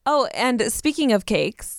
Oh, and speaking of cakes,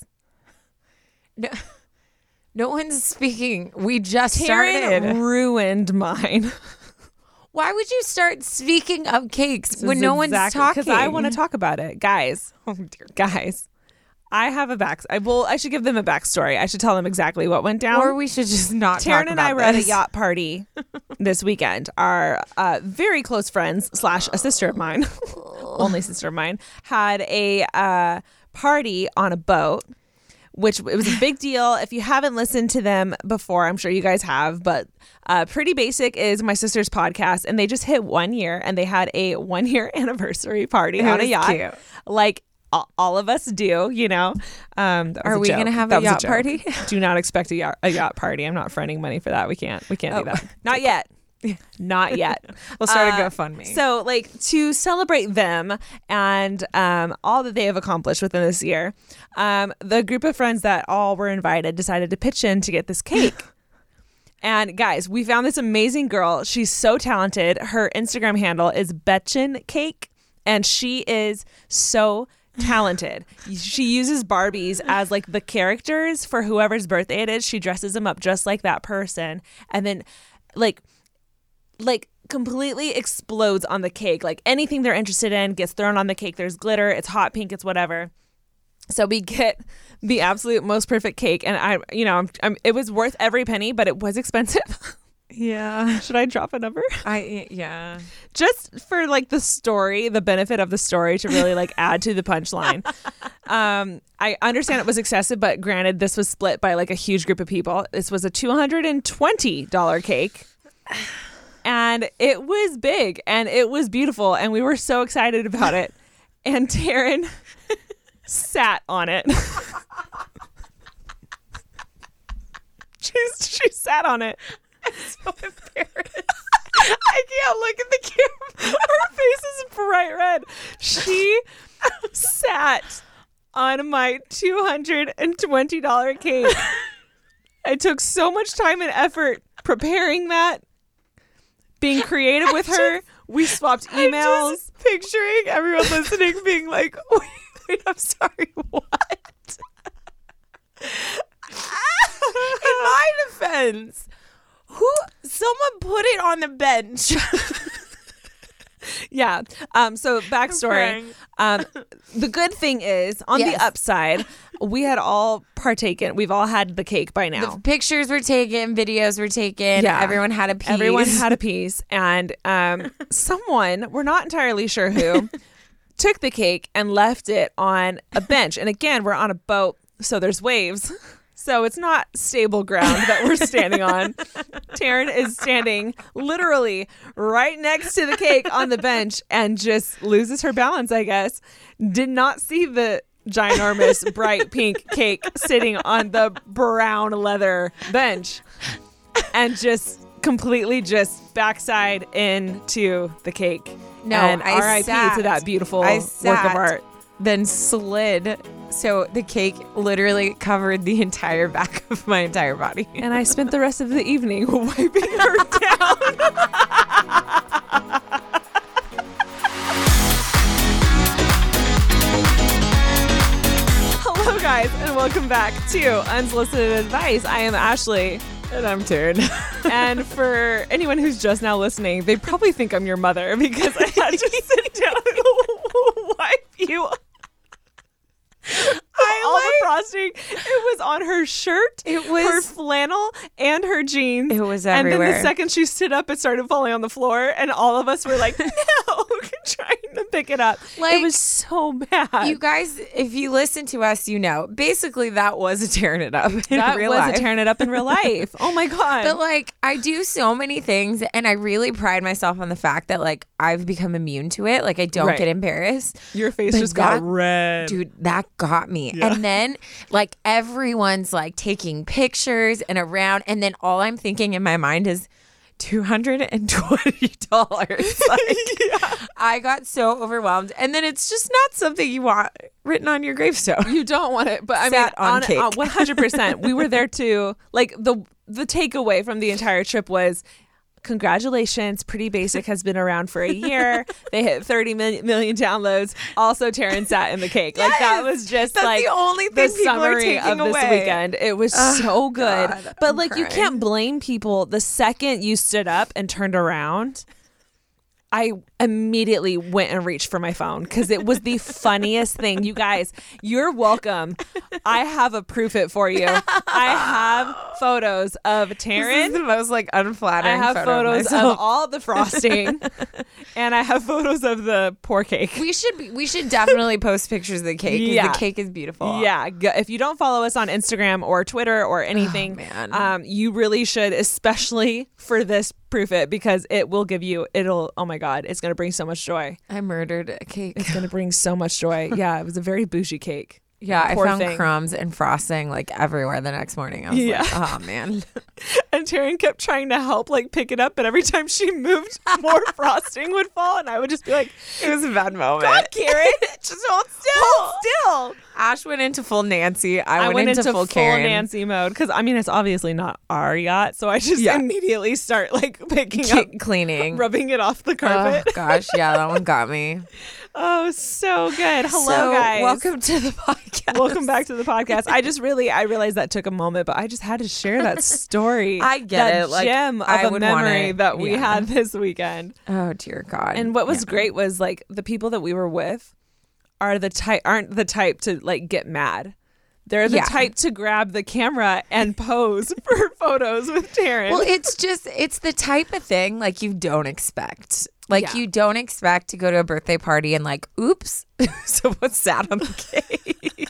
no one's speaking. We just Taryn started. ruined mine. Why would you start speaking of cakes when no one's talking? Because I want to talk about it, guys. Oh dear, guys. I have a I should give them a backstory. I should tell them exactly what went down. Or we should just not Taryn talk and I about were at a this. yacht party this weekend. Our very close friends / a sister of mine, only sister of mine, had a party on a boat, which it was a big deal. If you haven't listened to them before, I'm sure you guys have, but Pretty Basic is my sister's podcast, and they just hit 1 year, and they had a 1 year anniversary party on a yacht. Cute. Like all of us do, you know. Are we going to have a yacht party? Do not expect a yacht party. I'm not fronting money for that. We can't do that. Not yet. Not yet. We'll start a GoFundMe. So, like, to celebrate them and all that they have accomplished within this year, the group of friends that all were invited decided to pitch in to get this cake. And guys, we found this amazing girl. She's so talented. Her Instagram handle is Betchin Cake, and she is so talented. She uses Barbies as like the characters for whoever's birthday it is. She dresses them up just like that person, and then like completely explodes on the cake. Like anything they're interested in gets thrown on the cake. There's glitter, it's hot pink, it's whatever. So we get the absolute most perfect cake, and I'm it was worth every penny, but it was expensive. Yeah. Should I drop a number? Yeah. Just for like the benefit of the story to really like add to the punchline. I understand it was excessive, but granted, this was split by like a huge group of people. This was a $220 cake. And it was big and it was beautiful, and we were so excited about it. And Taryn sat on it. She sat on it. I'm so embarrassed. I can't look at the camera. Her face is bright red. She sat on my $220 cake. I took so much time and effort preparing that, being creative with her. We swapped emails. I'm just picturing everyone listening being like, wait, I'm sorry, what? In my defense, someone put it on the bench. Yeah. So backstory. The good thing is, on the upside, we had all partaken. We've all had the cake by now. The pictures were taken, videos were taken. Yeah. Everyone had a piece. Everyone had a piece. And someone, we're not entirely sure who, took the cake and left it on a bench. And again, we're on a boat, so there's waves. So it's not stable ground that we're standing on. Taryn is standing literally right next to the cake on the bench and just loses her balance, I guess. Did not see the ginormous bright pink cake sitting on the brown leather bench and just completely just backside into the cake. No, and I RIP to that beautiful work of art. Then slid. So the cake literally covered the entire back of my entire body. And I spent the rest of the evening wiping her down. Hello, guys, and welcome back to Unsolicited Advice. I am Ashley. And I'm Taryn. And for anyone who's just now listening, they probably think I'm your mother because I had to sit down and wipe you the frosting. It was on her shirt, It was her flannel, and her jeans. It was everywhere. And then the second she stood up, it started falling on the floor, and all of us were like, no, trying to pick it up. Like, it was so bad. You guys, if you listen to us, you know, basically that was a tearing it up in that real was life. a tearing it up in real life. Oh my God. But like, I do so many things, and I really pride myself on the fact that like I've become immune to it. Like I don't get embarrassed. Your face But just got red. Dude, that got me. Yeah. And then like everyone's like taking pictures and around, and then all I'm thinking in my mind is $220. Like, I got so overwhelmed, and then it's just not something you want written on your gravestone. You don't want it, but I mean, on cake. 100%. We were there too. Like the takeaway from the entire trip was, congratulations. Pretty Basic has been around for a year. They hit 30 million downloads. Also, Taryn sat in the cake. Like that was just That's like the only thing the people are summary taking of this away. weekend. It was so good. God, but I'm like you crying. can't blame people. The second you stood up and turned around, I immediately went and reached for my phone because it was the funniest thing. You guys, you're welcome. I have a proof it for you. I have photos of This Taryn. is the most like unflattering. I have photo photos myself. of all the frosting, and I have photos of the poor cake. We should definitely post pictures of the cake. 'Cause Yeah. the cake is beautiful. Yeah, if you don't follow us on Instagram or Twitter or anything, man. you really should, especially for this proof it, because it will give you. Oh my God, it's gonna bring so much joy. I murdered a cake. It's gonna bring so much joy. Yeah, it was a very bougie cake. Yeah, I Poor found thing. crumbs and frosting like everywhere the next morning. I was Yeah. like, oh man. And Taryn kept trying to help, like pick it up, but every time she moved, more frosting would fall, and I would just be like, It was a bad moment. "God, Karen, Just hold still. hold still." Ash went into full Nancy. I went into full Karen. Nancy mode because I mean it's obviously not our yacht, so I just Yeah. immediately start like picking up, Cleaning. rubbing it off the Oh carpet. gosh, yeah, that one got me. Oh, so good. Hello, So, guys. welcome to the podcast. Welcome back to the podcast. I realized that took a moment, but I just had to share that story. I get that it. Like, gem of I a would want memory it. that we Yeah. had this weekend. Oh dear God. And what was great was like the people that we were with aren't the type to like get mad. They're the Yeah. type to grab the camera and pose for photos with Taryn. Well, it's the type of thing like you don't expect. Like Yeah. you don't expect to go to a birthday party and like, oops, someone sat on the cake.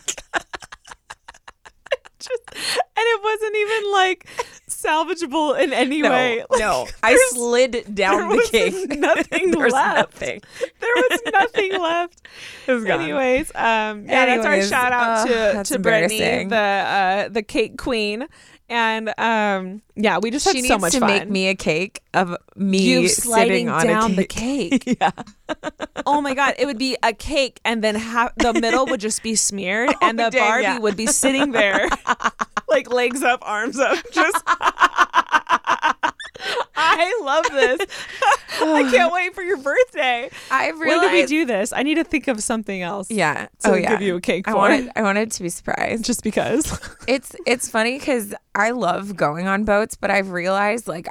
And it wasn't even like salvageable in any way. Like, No, I there's- slid down there the was cake. nothing There was left. nothing. There was nothing left. It was gone. Anyways, that's our Anyways, shout out that's to Brittany, embarrassing. the cake queen, and yeah, we just had She so needs much to fun. make me a cake of me You sitting sliding on down a the cake. cake. Yeah. Oh my God, it would be a cake, and then the middle would just be smeared, and the dang, Barbie yeah. would be sitting there, like legs up, arms up, just. I love this. I can't wait for your birthday. I When realized. do we do this? I need to think of something else. Yeah. To give you a cake I for. wanted to be surprised. Just because. It's funny because I love going on boats, but I've realized like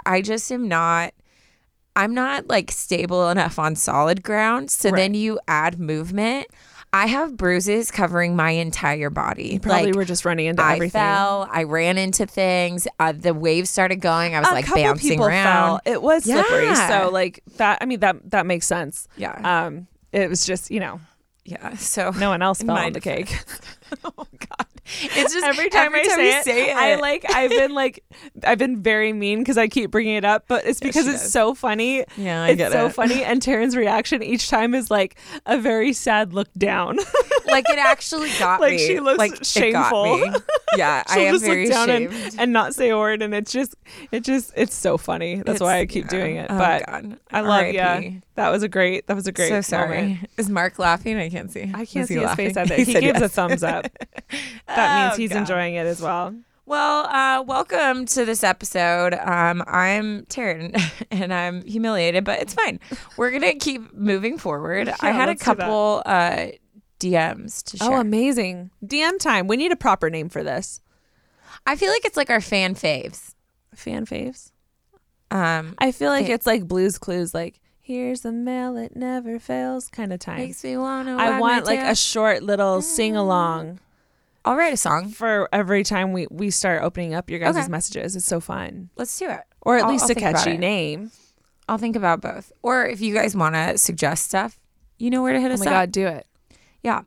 I'm not like stable enough on solid ground. So Right. then you add movement. I have bruises covering my entire body. Probably like, were just running into I everything. fell. I ran into things. The waves started going. I was A like couple bouncing people around. fell. It was slippery. Yeah. So like that. I mean that makes sense. Yeah. It was just Yeah. So no one else In fell my on the cake. oh God. It's just every time I you say it, I've been very mean because I keep bringing it up, but it's because she it's does. so funny. Yeah, I it's get so it. funny, and Taryn's reaction each time is like a very sad look down. Like it actually got Like, me. she looks like, shameful. It got me. Yeah, I She'll am just very look down ashamed. and not say a word, and it's so funny. That's why I keep doing it. Oh, But God. I love R.I.P. That was a great So sorry. moment. Is Mark laughing? I can't see. I Was can't he see his laughing? face out there. He said gives a yes. thumbs up. That means Oh, he's God. enjoying it as well. Well, welcome to this episode. I'm Taryn, and I'm humiliated, but it's fine. We're gonna keep moving forward. I had a let's do that. couple DMs to share. Oh, amazing. DM time. We need a proper name for this. I feel like it's like our fan faves. Fan faves. Um, I feel like Fan- it's like Blue's Clues, like here's the mail, it never fails kind of time. makes me wanna. I wag want my like tail. a short little sing along I'll write a song. for every time we start opening up your guys' Okay. messages. It's so fun. Let's do it. Or at I'll- least I'll a think about catchy it. name. I'll think about both. Or if you guys want to suggest stuff, you know where to hit Oh us my up. God, do it. Yeah.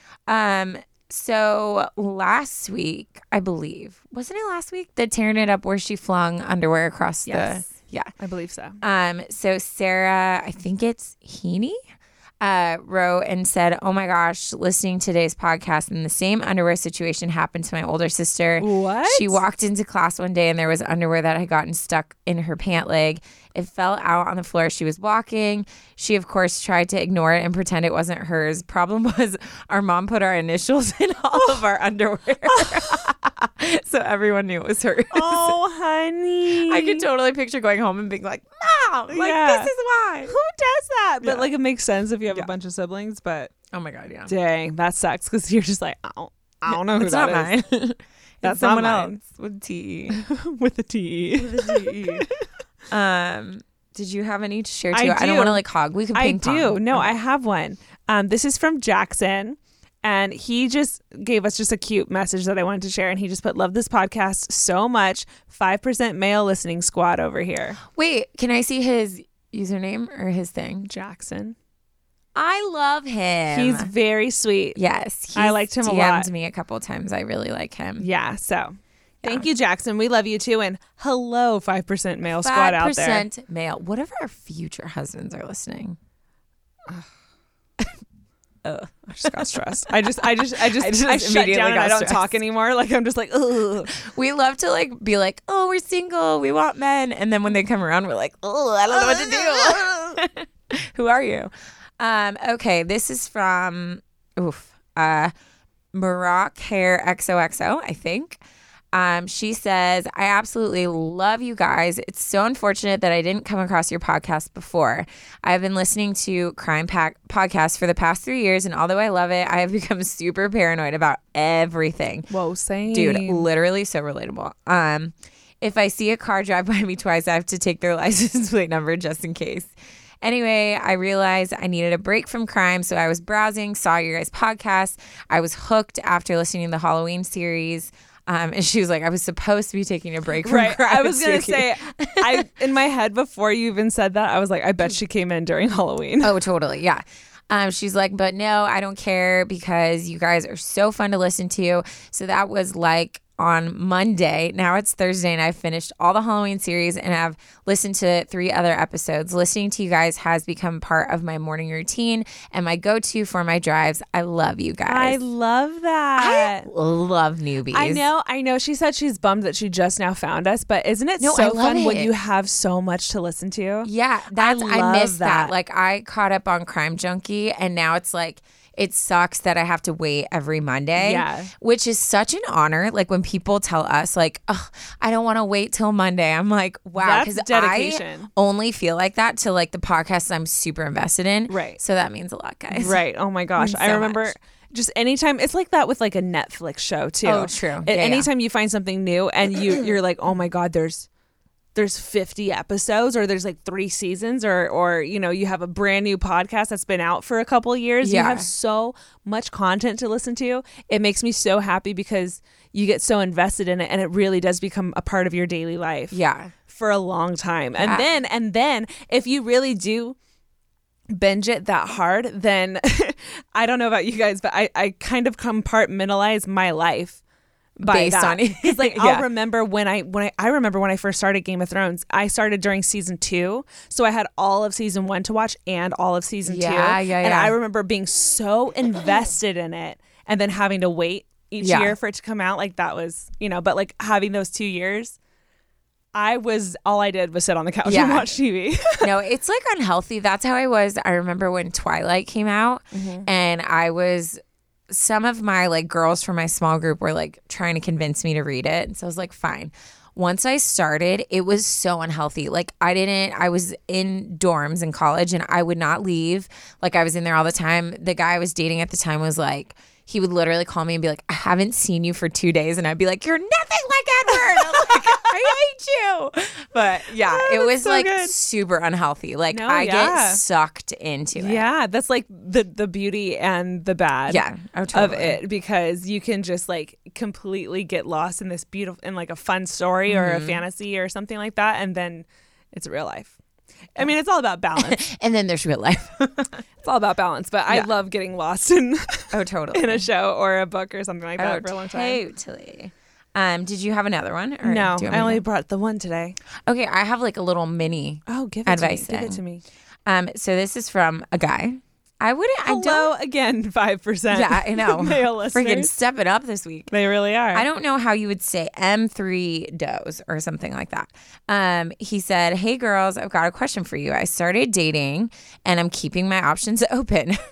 So last week, I believe, wasn't it last week that Tearing It Up where she flung underwear across Yes. the yeah. I believe so. So Sarah, I think it's Heaney, wrote and said, "Oh my gosh, listening to today's podcast and the same underwear situation happened to my older sister. What? She walked into class one day and there was underwear that had gotten stuck in her pant leg. It fell out on the floor as she was walking. She, of course, tried to ignore it and pretend it wasn't hers. Problem was, our mom put our initials in all of our underwear. So everyone knew it was hers. Oh, honey. I could totally picture going home and being like, Mom, like, Yeah. this is why. Who does that? But Yeah. like, it makes sense if you have Yeah. a bunch of siblings. But Oh my God, yeah. dang, that sucks because you're just like, I don't know who It's that not is. mine. That's It's someone not mine. else with T. With a T. Did you have any to share too? I I don't do. want to like hog. We can I ping pong. do. No, Okay. I have one. This is from Jackson. And he just gave us just a cute message that I wanted to share. And he just put, love this podcast so much. 5% male listening squad over here. Wait, can I see his username or his thing? Jackson. I love him. He's very sweet. yes. I liked him a lot. DM'd me a couple times. I really like him. Yeah. So thank you, Jackson. We love you too. And hello, 5% male squad out there. 5% male. What if our future husbands are listening? I just got stressed. I just shut immediately down and got I don't stressed. talk anymore. Like, I'm just like, ugh. We love to like be like, oh, we're single. We want men. And then when they come around, we're like, oh, I don't know what to do. Who are you? Okay, this is from Maroc Hair XOXO, I think. She says, I absolutely love you guys. It's so unfortunate that I didn't come across your podcast before. I've been listening to Crime podcasts for the past 3 years, and although I love it, I have become super paranoid about everything. Whoa, same. Dude, literally so relatable. If I see a car drive by me twice, I have to take their license plate number just in case. Anyway, I realized I needed a break from crime, so I was browsing, saw your guys' podcast. I was hooked after listening to the Halloween series. And she was like, I was supposed to be taking a break from crime. I was going to Suki. say, in my head before you even said that, I was like, I bet she came in during Halloween. Oh, totally. Yeah. She's like, but no, I don't care because you guys are so fun to listen to. So that was like on Monday. Now it's Thursday and I've finished all the Halloween series and I've listened to 3 other episodes. Listening to you guys has become part of my morning routine and my go-to for my drives. I love you guys. I love that. I love newbies. I know. She said she's bummed that she just now found us, but isn't it No, I so love fun when it. you have so much to listen to? Yeah, I love missed that. that. Like I caught up on Crime Junkie and now it's like it sucks that I have to wait every Monday. Yeah. Which is such an honor. Like when people tell us like, oh, I don't want to wait till Monday. I'm like, wow. That's 'cause dedication. I only feel like that to like the podcasts I'm super invested in. Right. So that means a lot, guys. Right. Oh my gosh. Means I so remember much. just anytime it's like that with like a Netflix show too. Oh, true. Yeah, Anytime you find something new and you're like, oh my God, there's 50 episodes or there's like 3 seasons or you know, you have a brand new podcast that's been out for a couple of years. Yeah. You have so much content to listen to. It makes me so happy because you get so invested in it and it really does become a part of your daily life. Yeah. For a long time. Yeah. And then if you really do binge it that hard, then I don't know about you guys, but I kind of compartmentalize my life by Based that. on it. Because like Yeah. I'll remember when I remember when I first started Game of Thrones, I started during season 2, so I had all of season 1 to watch and all of season 2. Yeah, And I remember being so invested in it and then having to wait each Yeah. year for it to come out. Like that was, you know, but like having those 2 years, all I did was sit on the couch Yeah. and watch TV. No, it's like unhealthy. That's how I was. I remember when Twilight came out and some of my like girls from my small group were like trying to convince me to read it. And so I was like, fine. Once I started, it was so unhealthy. Like I was in dorms in college and I would not leave. Like I was in there all the time. The guy I was dating at the time was like, he would literally call me and be like, I haven't seen you for 2 days. And I'd be like, you're nothing like Edward. I'm like, I hate you. But yeah, it was so like good. super unhealthy. Like No, I yeah. get sucked into it. Yeah, that's like the beauty and the bad Yeah. Oh, of totally. it, because you can just like completely get lost in this beautiful, in like a fun story or a fantasy or something like that. And then it's real life. I mean, it's all about balance. And then there's real life. It's all about balance, but I Yeah. love getting lost in Oh, totally. in a show or a book or something like that for a long time. Totally. Did you have another one? Or No, do you want I me only to- brought the one today. Okay, I have like a little mini. Oh, give it Advice to me. Give it then. to me. So this is from a guy. I Hello don't. again, 5%. Yeah, I know. Male Freaking listeners. step it up this week. They really are. I don't know how you would say M3 does or something like that. He said, hey girls, I've got a question for you. I started dating and I'm keeping my options open.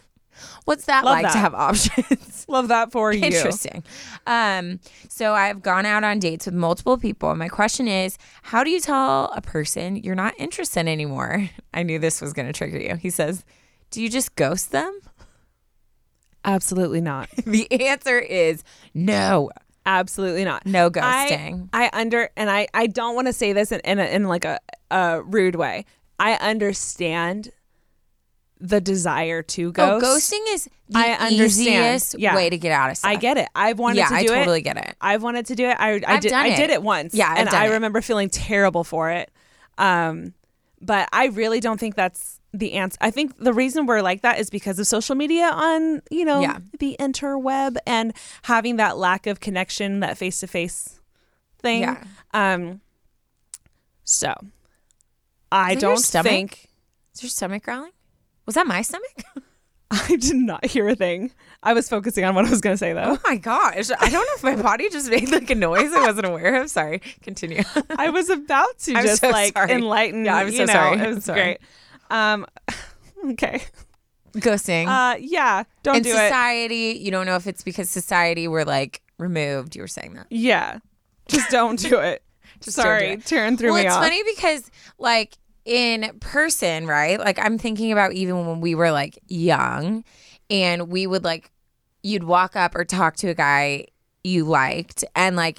What's that Love like to that. have options? Love that for you. Interesting. So I've gone out on dates with multiple people. My question is, how do you tell a person you're not interested anymore? I knew this was going to trigger you. He says, do you just ghost them? Absolutely not. The answer is no. Absolutely not. No ghosting. I don't want to say this in like a rude way. I understand the desire to ghost. Ghosting is the I understand. easiest way to get out of stuff. I get it. I've wanted to do it. I totally get it. I've wanted to do it. I I've done it. did it once. Yeah, I've and done I it. remember feeling terrible for it. But I really don't think that's the answer. I think the reason we're like that is because of social media on, the interweb and having that lack of connection, that face-to-face thing. Yeah. So I Is that your don't stomach? think Is your stomach growling? Was that my stomach? I did not hear a thing. I was focusing on what I was going to say though. Oh my gosh. I don't know if my body just made like a noise I wasn't aware of. Sorry. Continue. I was about to I'm just so like sorry. enlighten. Yeah, I'm so sorry. It was Sorry. great. Okay. Ghosting. Yeah. Don't In do it. society, you don't know if it's because society were like removed. You were saying that. Yeah. Just don't do it. Just don't Sorry. do it. Taryn threw Well, me it's off. funny because like in person, right? Like I'm thinking about even when we were like young and we would like, you'd walk up or talk to a guy you liked and like,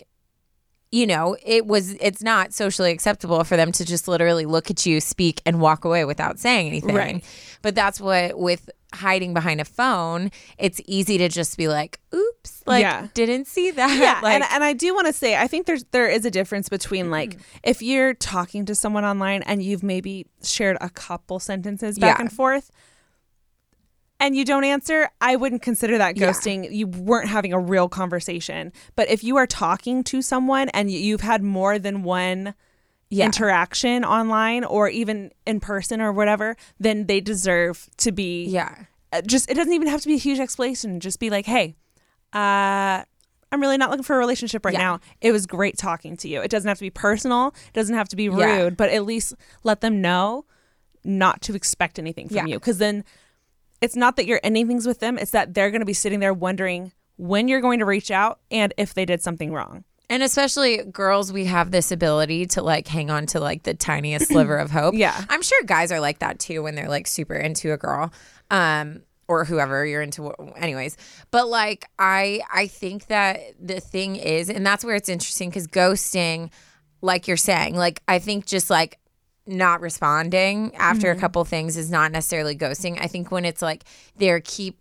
it's not socially acceptable for them to just literally look at you, speak, and walk away without saying anything. Right. But that's what, with hiding behind a phone, it's easy to just be like, oops, didn't see that. Yeah, Like, and I do want to say, I think there is a difference between like if you're talking to someone online and you've maybe shared a couple sentences back and forth, and you don't answer, I wouldn't consider that ghosting. You weren't having a real conversation. But if you are talking to someone and you've had more than one interaction online or even in person or whatever, then they deserve to be it doesn't even have to be a huge explanation. Just be like, hey, I'm really not looking for a relationship right now. It was great talking to you. It doesn't have to be personal. It doesn't have to be rude, but at least let them know not to expect anything from you. Because then it's not that you're ending things with them. It's that they're going to be sitting there wondering when you're going to reach out and if they did something wrong. And especially girls, we have this ability to like hang on to like the tiniest sliver of hope. Yeah. I'm sure guys are like that too when they're like super into a girl. Or whoever you're into, anyways. But like, I think that the thing is, and that's where it's interesting because ghosting, like you're saying, like I think just like not responding after a couple things is not necessarily ghosting. I think when it's like they're keep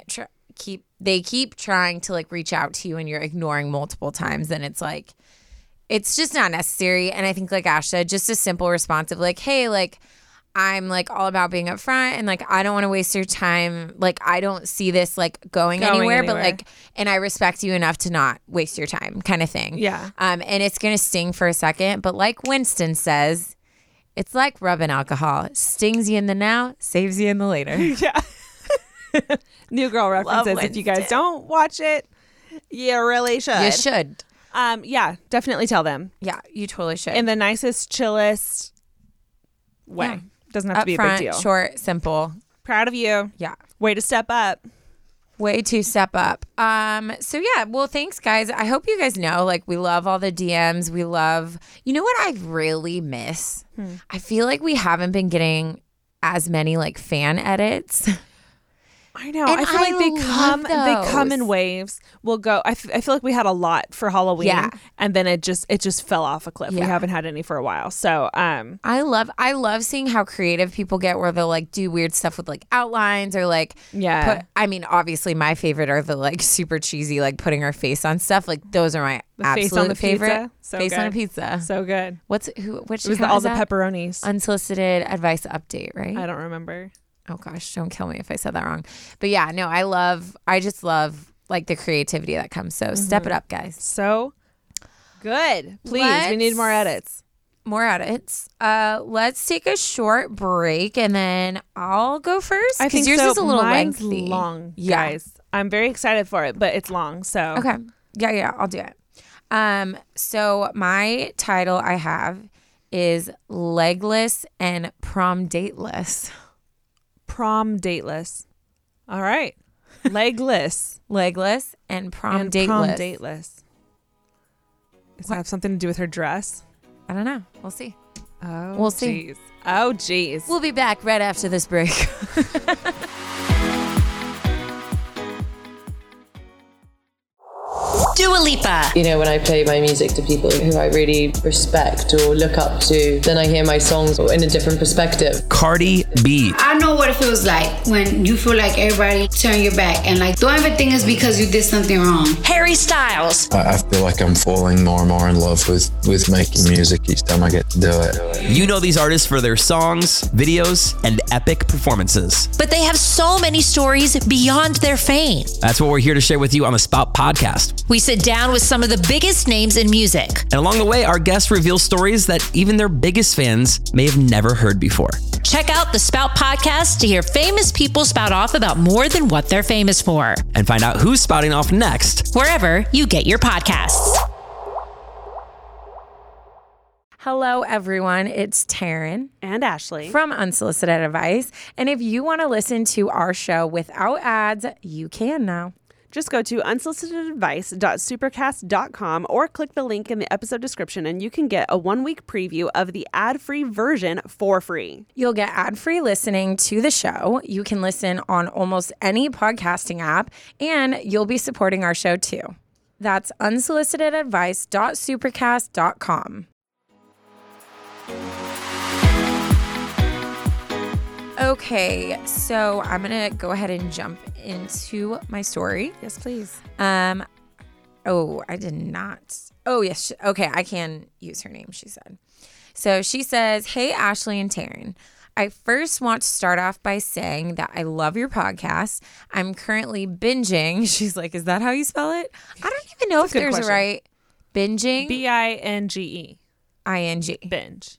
trying to like reach out to you and you're ignoring multiple times, then it's like it's just not necessary. And I think like Ash said, just a simple response of like, hey, like I'm like all about being upfront and like I don't want to waste your time. Like I don't see this like going anywhere, but like, and I respect you enough to not waste your time, kind of thing. Yeah. And it's gonna sting for a second, but like Winston says, it's like rubbing alcohol. Stings you in the now, saves you in the later. Yeah. New Girl references. If you guys don't watch it, you really should. You should. Yeah, definitely tell them Yeah, you totally should. in the nicest, chillest way. Yeah. Doesn't have to be a big Upfront, deal. short, simple. Proud of you. Yeah. Way to step up. Way to step up. So yeah, well, thanks guys. I hope you guys know, like we love all the DMs. We love, you know what I really miss? I feel like we haven't been getting as many like fan edits. I know. And I feel like they love come those. in waves. We'll go. I feel like we had a lot for Halloween, and then it just fell off a cliff. We Yeah. haven't had any for a while. So I love seeing how creative people get where they'll like do weird stuff with like outlines or like I mean, obviously my favorite are the like super cheesy like putting our face on stuff. Like those are my the face absolute on the favorite. pizza. So Face good. on a pizza. So good. Which It was account all is the that? pepperonis. Unsolicited advice update, right? I don't remember. Oh gosh, don't kill me if I said that wrong. But yeah, no, I just love like the creativity that comes. So step it up, guys. So good. Please, we need more edits. More edits. Let's take a short break and then I'll go first. I think yours so. is a little Mine's lengthy. long, Yeah. guys. I'm very excited for it, but it's long. So Okay. Yeah, I'll do it. So my title I have is Legless and Prom Dateless. Prom dateless. All right. Legless. Legless and prom and dateless. Prom dateless. Does that have something to do with her dress? I don't know. We'll see. Oh, We'll see. Geez. Oh, geez. We'll be back right after this break. Dua Lipa. You know, when I play my music to people who I really respect or look up to, then I hear my songs in a different perspective. Cardi B. I know what it feels like when you feel like everybody turn your back and like don't ever think it's because you did something wrong. Harry Styles. I feel like I'm falling more and more in love with making music each time I get to do it. You know these artists for their songs, videos, and epic performances. But they have so many stories beyond their fame. That's what we're here to share with you on the Spout Podcast. We sit down with some of the biggest names in music. And along the way, our guests reveal stories that even their biggest fans may have never heard before. Check out the Spout Podcast to hear famous people spout off about more than what they're famous for. And find out who's spouting off next. Wherever you get your podcasts. Hello, everyone. It's Taryn and Ashley from Unsolicited Advice. And if you want to listen to our show without ads, you can now. Just go to unsolicitedadvice.supercast.com or click the link in the episode description and you can get a 1-week preview of the ad-free version for free. You'll get ad-free listening to the show. You can listen on almost any podcasting app, and you'll be supporting our show too. That's unsolicitedadvice.supercast.com. Okay, so I'm going to go ahead and jump into my story. Yes, please. Oh, I did not. Oh, yes. Okay, I can use her name, she said. So she says, "Hey, Ashley and Taryn. I first want to start off by saying that I love your podcast. I'm currently binging." She's like, "Is that how you spell it?" I don't even know if there's a right. Binging? BINGE. ING. Binge.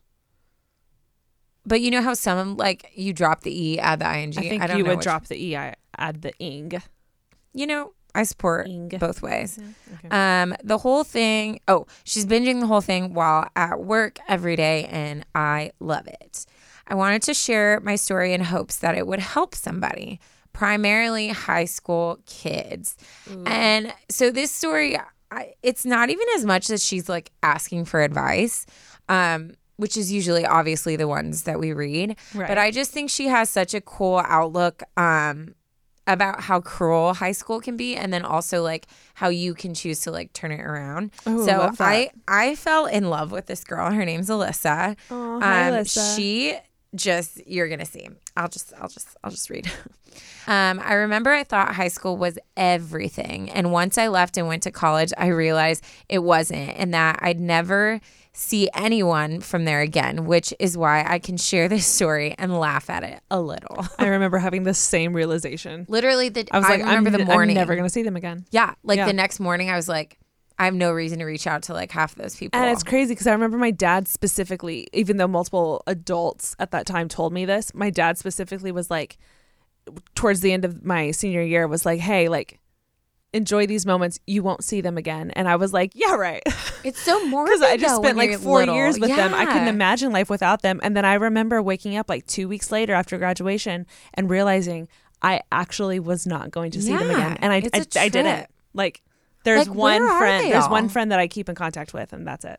But you know how some, like, you drop the E, add the ING? I think don't you know would which. drop the E, I add the ing. You know, I support Ing. both ways. Yeah, okay. The whole thing, she's binging the whole thing while at work every day, and I love it. I wanted to share my story in hopes that it would help somebody, primarily high school kids. Ooh. And so this story, it's not even as much that she's like asking for advice, which is usually obviously the ones that we read. Right. But I just think she has such a cool outlook about how cruel high school can be, and then also like how you can choose to like turn it around. Ooh, so I fell in love with this girl. Her name's Alyssa. Oh, hi, Alyssa. She just, you're gonna see. I'll just read. I remember I thought high school was everything, and once I left and went to college, I realized it wasn't, and that I'd never see anyone from there again, which is why I can share this story and laugh at it a little. I remember having the same realization. Literally, I remember the morning. I'm never going to see them again. Yeah. The next morning, I was like, I have no reason to reach out to like half of those people. And it's crazy because I remember my dad specifically, even though multiple adults at that time told me this, my dad specifically was like, towards the end of my senior year, was like, hey, like, enjoy these moments. You won't see them again. And I was like, yeah, right. It's so morbid. Because I just spent like 4 years with them. I couldn't Yeah. imagine life without them. And then I remember waking up like 2 weeks later after graduation and realizing I actually was not going to see them again. And I didn't. Like, there's Like, one where are friend. they There's all? one friend that I keep in contact with, and that's it.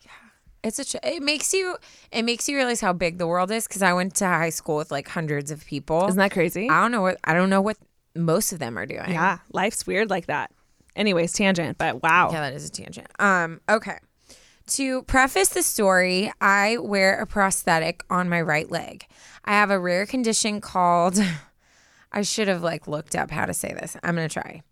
It makes you realize how big the world is, because I went to high school with like hundreds of people. Isn't that crazy? I don't know what most of them are doing. Yeah, life's weird like that. Anyways, tangent, but wow. Yeah, that is a tangent. Okay. To preface the story, I wear a prosthetic on my right leg. I have a rare condition called, I should have like looked up how to say this. I'm going to try.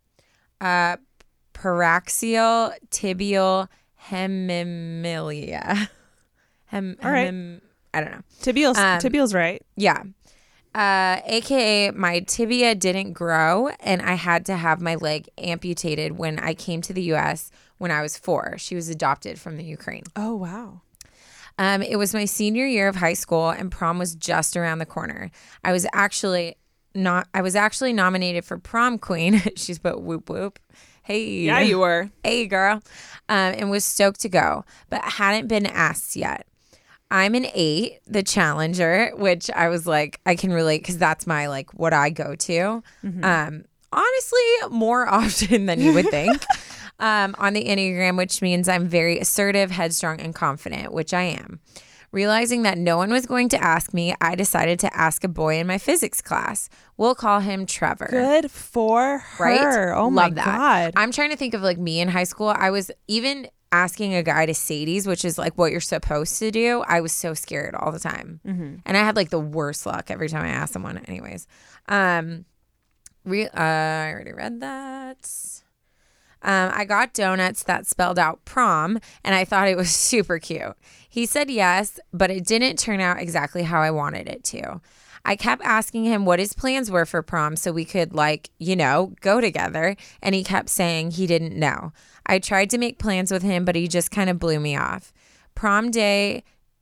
Paraxial tibial hemimelia. All right. I don't know. Tibial's right. Yeah. AKA my tibia didn't grow and I had to have my leg amputated when I came to the U.S. when I was 4. She was adopted from the Ukraine. Oh, wow. It was my senior year of high school and prom was just around the corner. I was actually nominated for prom queen. She's put whoop whoop. Hey. Yeah, you were. Hey, girl. And was stoked to go, but hadn't been asked yet. I'm an 8, the challenger, which I was like, I can relate because that's my like what I go to. Honestly, more often than you would think. On the Enneagram, which means I'm very assertive, headstrong, and confident, which I am. Realizing that no one was going to ask me, I decided to ask a boy in my physics class. We'll call him Trevor. Good for her. Right? Oh my God. I'm trying to think of like me in high school. I was even asking a guy to Sadie's, which is like what you're supposed to do. I was so scared all the time. And I had like the worst luck every time I asked someone. Anyways, I already read that. I got donuts that spelled out prom, and I thought it was super cute. He said yes, but it didn't turn out exactly how I wanted it to. I kept asking him what his plans were for prom so we could, like, you know, go together, and he kept saying he didn't know. I tried to make plans with him, but he just kind of blew me off. Prom day,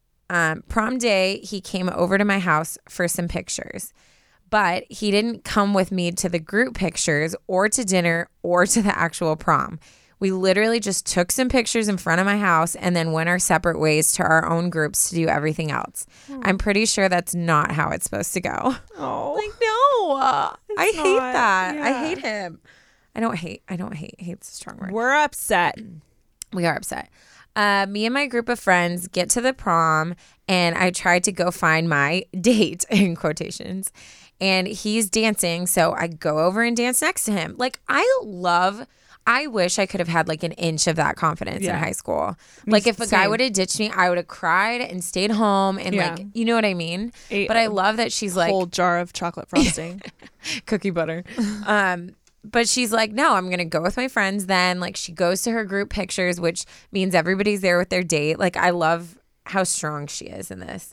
he came over to my house for some pictures. But he didn't come with me to the group pictures or to dinner or to the actual prom. We literally just took some pictures in front of my house and then went our separate ways to our own groups to do everything else. I'm pretty sure that's not how it's supposed to go. Oh. Like, no. I hate not. that. I Yeah. hate him. I don't hate. Hate's a strong word. We're upset. We are upset. Me and my group of friends get to the prom, and I tried to go find my date, in quotations, and he's dancing, so I go over and dance next to him. Like, I wish I could have had like an inch of that confidence in high school. Like, if a guy same. would have ditched me, I would have cried and stayed home and like, you know what I mean? But I love that she's like, Whole jar of chocolate frosting. cookie butter. But she's like, no, I'm going to go with my friends then. Like, she goes to her group pictures, which means everybody's there with their date. Like, I love how strong she is in this.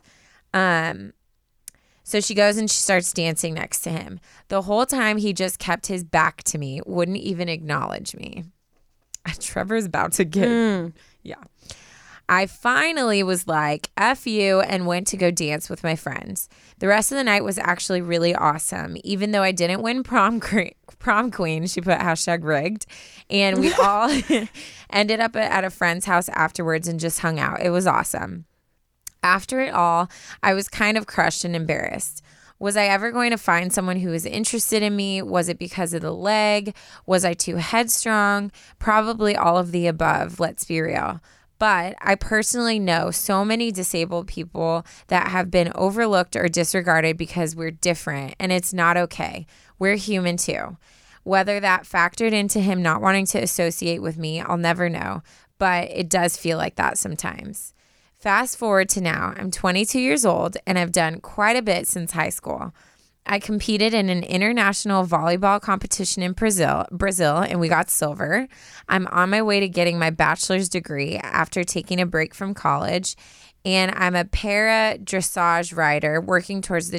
So she goes and she starts dancing next to him. The whole time he just kept his back to me, wouldn't even acknowledge me. Trevor's about to get, yeah. I finally was like, F you, and went to go dance with my friends. The rest of the night was actually really awesome, even though I didn't win prom queen. She put #rigged. And we all ended up at a friend's house afterwards and just hung out. It was awesome. After it all, I was kind of crushed and embarrassed. Was I ever going to find someone who was interested in me? Was it because of the leg? Was I too headstrong? Probably all of the above, let's be real. But I personally know so many disabled people that have been overlooked or disregarded because we're different, and it's not okay. We're human too. Whether that factored into him not wanting to associate with me, I'll never know, but it does feel like that sometimes. Fast forward to now, I'm 22 years old and I've done quite a bit since high school. I competed in an international volleyball competition in Brazil, and we got silver. I'm on my way to getting my bachelor's degree after taking a break from college, and I'm a para dressage rider working towards the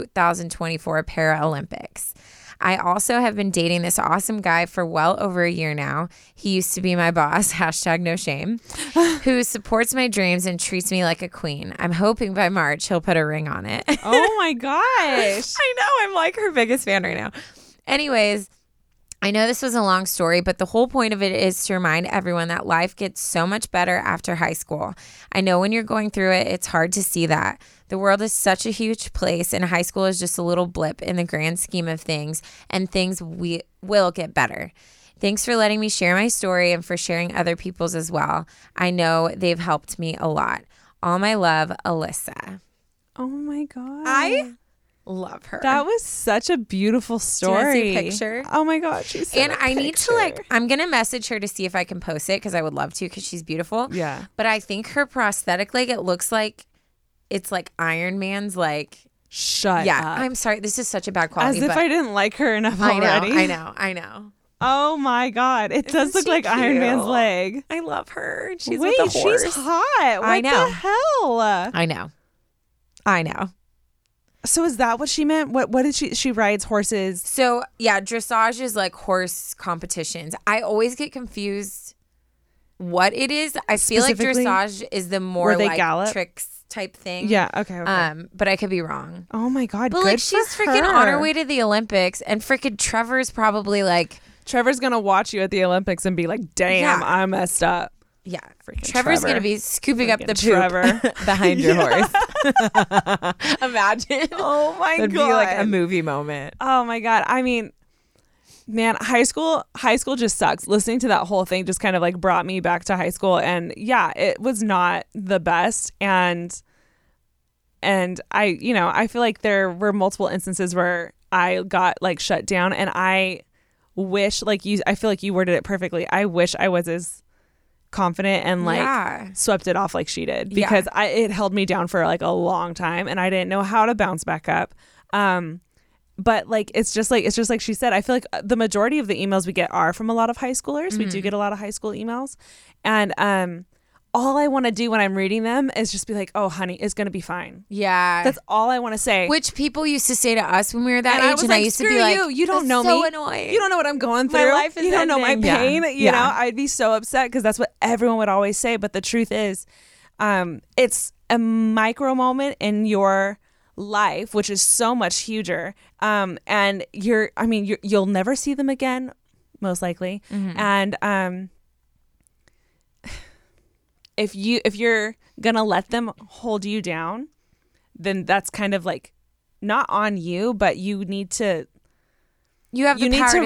2024 Paralympics. I also have been dating this awesome guy for well over a year now. He used to be my boss, #no shame, who supports my dreams and treats me like a queen. I'm hoping by March he'll put a ring on it. Oh my gosh. I know. I'm like her biggest fan right now. Anyways, I know this was a long story, but the whole point of it is to remind everyone that life gets so much better after high school. I know when you're going through it, it's hard to see that. The world is such a huge place, and high school is just a little blip in the grand scheme of things, and things will get better. Thanks for letting me share my story and for sharing other people's as well. I know they've helped me a lot. All my love, Alyssa. Oh my God. I love her. That was such a beautiful story. Do you want to see a picture? Oh my God. She's And I need to I'm going to message her to see if I can post it because I would love to because she's beautiful. Yeah. But I think her prosthetic leg, it looks like it's like Iron Man's like. Shut Yeah. up. I'm sorry. This is such a bad quality. As if I didn't like her enough already. I know. Oh my God. It does look like Iron Man's leg. I love her. She's Wait, with the horse. she's hot. What I know. the hell? I know. So is that what she meant? What did she rides horses? So yeah, dressage is like horse competitions. I always get confused what it is. I feel like Specifically, dressage is the more where they like gallop? tricks type thing. Yeah, okay. But I could be wrong. Oh my God, But good like she's for freaking her. on her way to the Olympics, and freaking Trevor's probably like, Trevor's gonna watch you at the Olympics and be like, "Damn, Yeah. I messed up." Yeah. Freaking Trevor's Trevor. going to be scooping up the poop Trevor. behind your horse. Imagine. Oh my It'd God. be like a movie moment. Oh my God. I mean, man, high school just sucks. Listening to that whole thing just kind of like brought me back to high school. And yeah, it was not the best. And I feel like there were multiple instances where I got like shut down, and I wish I feel like you worded it perfectly. I wish I was as confident and like swept it off like she did, because it held me down for like a long time, and I didn't know how to bounce back up. But like it's just like she said, I feel like the majority of the emails we get are from a lot of high schoolers. Mm-hmm. We do get a lot of high school emails, and all I want to do when I'm reading them is just be like, oh honey, it's gonna be fine. Yeah, that's all I want to say. Which people used to say to us when we were that age, and I used to be like, you don't know so me. Annoying. You don't know what I'm going through. My life is you don't know my pain. You know, I'd be so upset because that's what everyone would always say. But the truth is, it's a micro moment in your life, which is so much huger. And you'll never see them again, most likely. Mm-hmm. And if you're gonna let them hold you down, then that's kind of like not on you, but you need to realize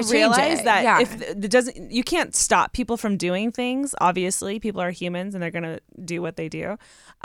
that if it doesn't, you can't stop people from doing things. Obviously, people are humans and they're gonna do what they do.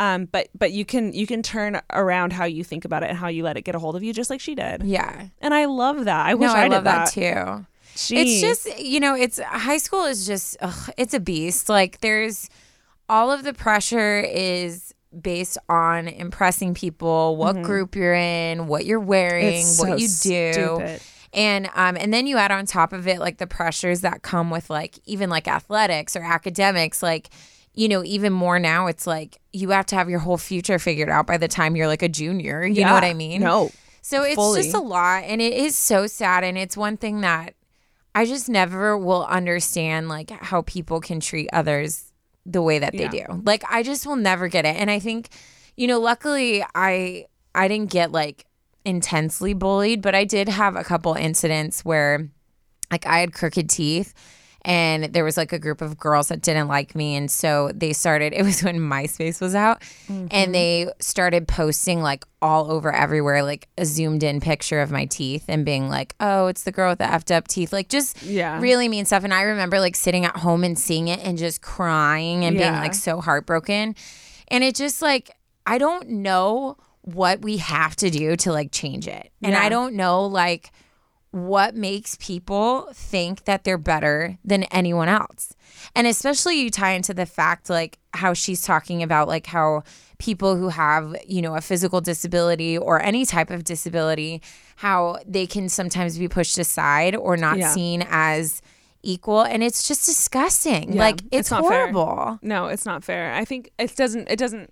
But you can turn around how you think about it and how you let it get a hold of you, just like she did. Yeah, and I love that. I wish I love did that too. Jeez. It's just, it's high school is just it's a beast. Like there's all of the pressure is based on impressing people, what group you're in, what you're wearing, what you do. Stupid. And then you add on top of it like the pressures that come with like even like athletics or academics, like, even more now it's like you have to have your whole future figured out by the time you're like a junior. You know what I mean? No. So it's just a lot, and it is so sad, and it's one thing that I just never will understand, like how people can treat others the way that they do. Like I just will never get it. And I think, luckily I didn't get like intensely bullied, but I did have a couple incidents where like I had crooked teeth, and there was like a group of girls that didn't like me, and so they started, it was when MySpace was out, and they started posting like all over everywhere like a zoomed in picture of my teeth and being like, oh, it's the girl with the effed up teeth, like just really mean stuff. And I remember like sitting at home and seeing it and just crying and being like so heartbroken. And it just like, I don't know what we have to do to like change it. And I don't know like what makes people think that they're better than anyone else. And especially you tie into the fact like how she's talking about like how people who have, a physical disability or any type of disability, how they can sometimes be pushed aside or not seen as equal. And it's just disgusting. Yeah, like it's horrible. Fair. No, it's not fair. I think it doesn't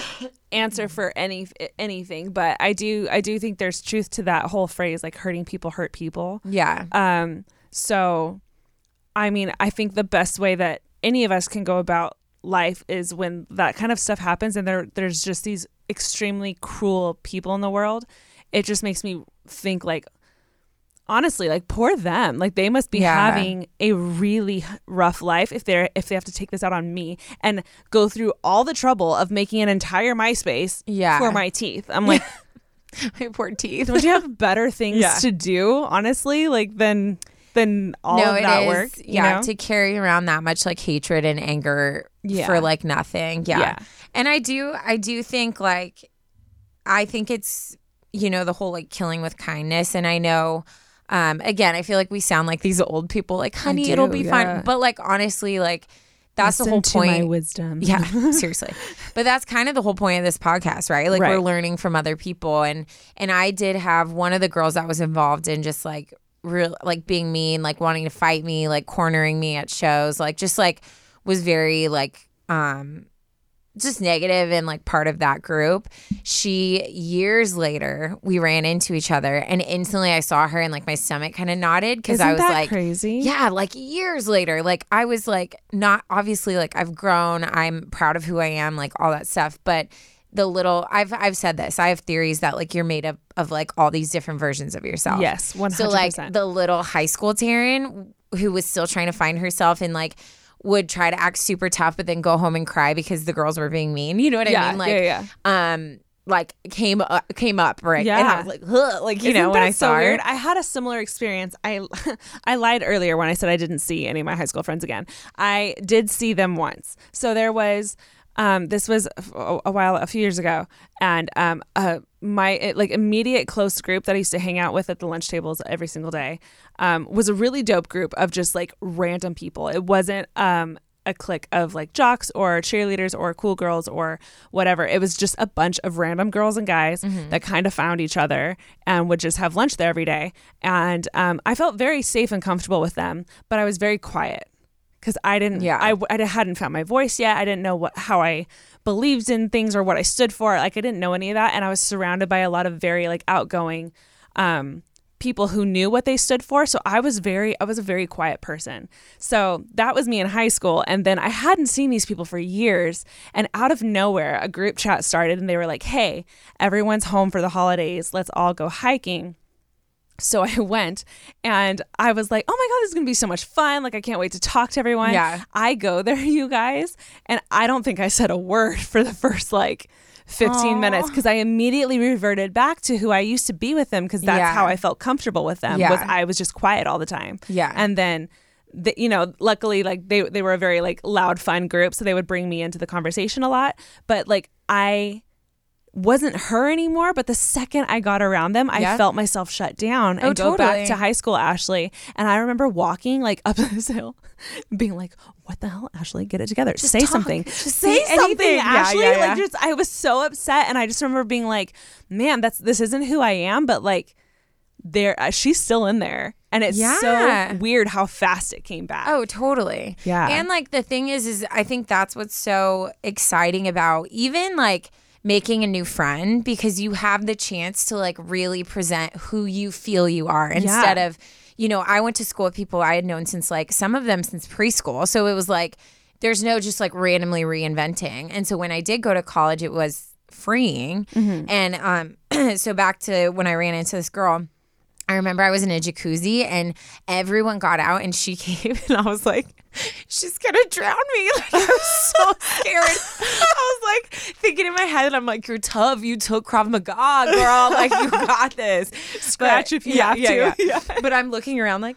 answer for anything, but I do think there's truth to that whole phrase, like hurting people hurt people. Yeah. So I mean, I think the best way that any of us can go about life is when that kind of stuff happens and there's just these extremely cruel people in the world. It just makes me think like, honestly, like poor them. Like they must be having a really rough life if they have to take this out on me and go through all the trouble of making an entire MySpace for my teeth. I'm like, my poor teeth. Don't you have better things to do, honestly, like than all of that work? To carry around that much like hatred and anger for like nothing. Yeah. And I do think like, I think it's, the whole like killing with kindness. And I know, again, I feel like we sound like these old people, like, honey, it'll be fine. But like, honestly, like that's the whole point. To my wisdom. Yeah, seriously. But that's kind of the whole point of this podcast, right? Like we're learning from other people. And I did have one of the girls that was involved in just like real, like being mean, like wanting to fight me, like cornering me at shows, like just like was very like, just negative and like part of that group. She, years later, we ran into each other and instantly I saw her and like my stomach kind of nodded because I was like crazy. Yeah, like years later, like I was like not obviously like I've grown, I'm proud of who I am, like all that stuff, but the little I've said this, I have theories that like you're made up of like all these different versions of yourself. Yes, 100%. So like the little high school Taryn who was still trying to find herself and like would try to act super tough, but then go home and cry because the girls were being mean. You know what I mean? Like came up, right? Yeah. And I was like, ugh, like, you know, when I saw her. I had a similar experience. I lied earlier when I said I didn't see any of my high school friends again. I did see them once. So there was, this was a few years ago, and my immediate close group that I used to hang out with at the lunch tables every single day was a really dope group of just like random people. It wasn't a clique of like jocks or cheerleaders or cool girls or whatever. It was just a bunch of random girls and guys that kind of found each other and would just have lunch there every day. And I felt very safe and comfortable with them, but I was very quiet because I hadn't found my voice yet. I didn't know how I believed in things or what I stood for. Like I didn't know any of that. And I was surrounded by a lot of very like outgoing people who knew what they stood for. So I was a very quiet person. So that was me in high school. And then I hadn't seen these people for years. And out of nowhere, a group chat started and they were like, hey, everyone's home for the holidays. Let's all go hiking. So I went and I was like, oh my God, this is going to be so much fun. Like, I can't wait to talk to everyone. Yeah. I go there, you guys. And I don't think I said a word for the first 15 minutes because I immediately reverted back to who I used to be with them because that's how I felt comfortable with them. Was I was just quiet all the time. Yeah. And then, luckily, like they were a very like loud, fun group, so they would bring me into the conversation a lot. But like I wasn't her anymore. But the second I got around them, I felt myself shut down and go back to high school, Ashley. And I remember walking like up this hill, being like, "What the hell, Ashley? Get it together. Just say something. Just say anything, Ashley." I was so upset, and I just remember being like, "Man, this isn't who I am." But like, she's still in there, and it's so weird how fast it came back. Oh, totally. Yeah. And like the thing is I think that's what's so exciting about even like making a new friend, because you have the chance to like really present who you feel you are instead of, I went to school with people I had known since like some of them since preschool. So it was like, there's no just like randomly reinventing. And so when I did go to college, it was freeing. And so back to when I ran into this girl, I remember I was in a jacuzzi and everyone got out and she came and I was like, she's gonna drown me. Like, I was so scared. I was like thinking in my head, and I'm like, you're tough. You took Krav Maga, girl. Like, you got this. Scratch if you have to. Yeah. But I'm looking around like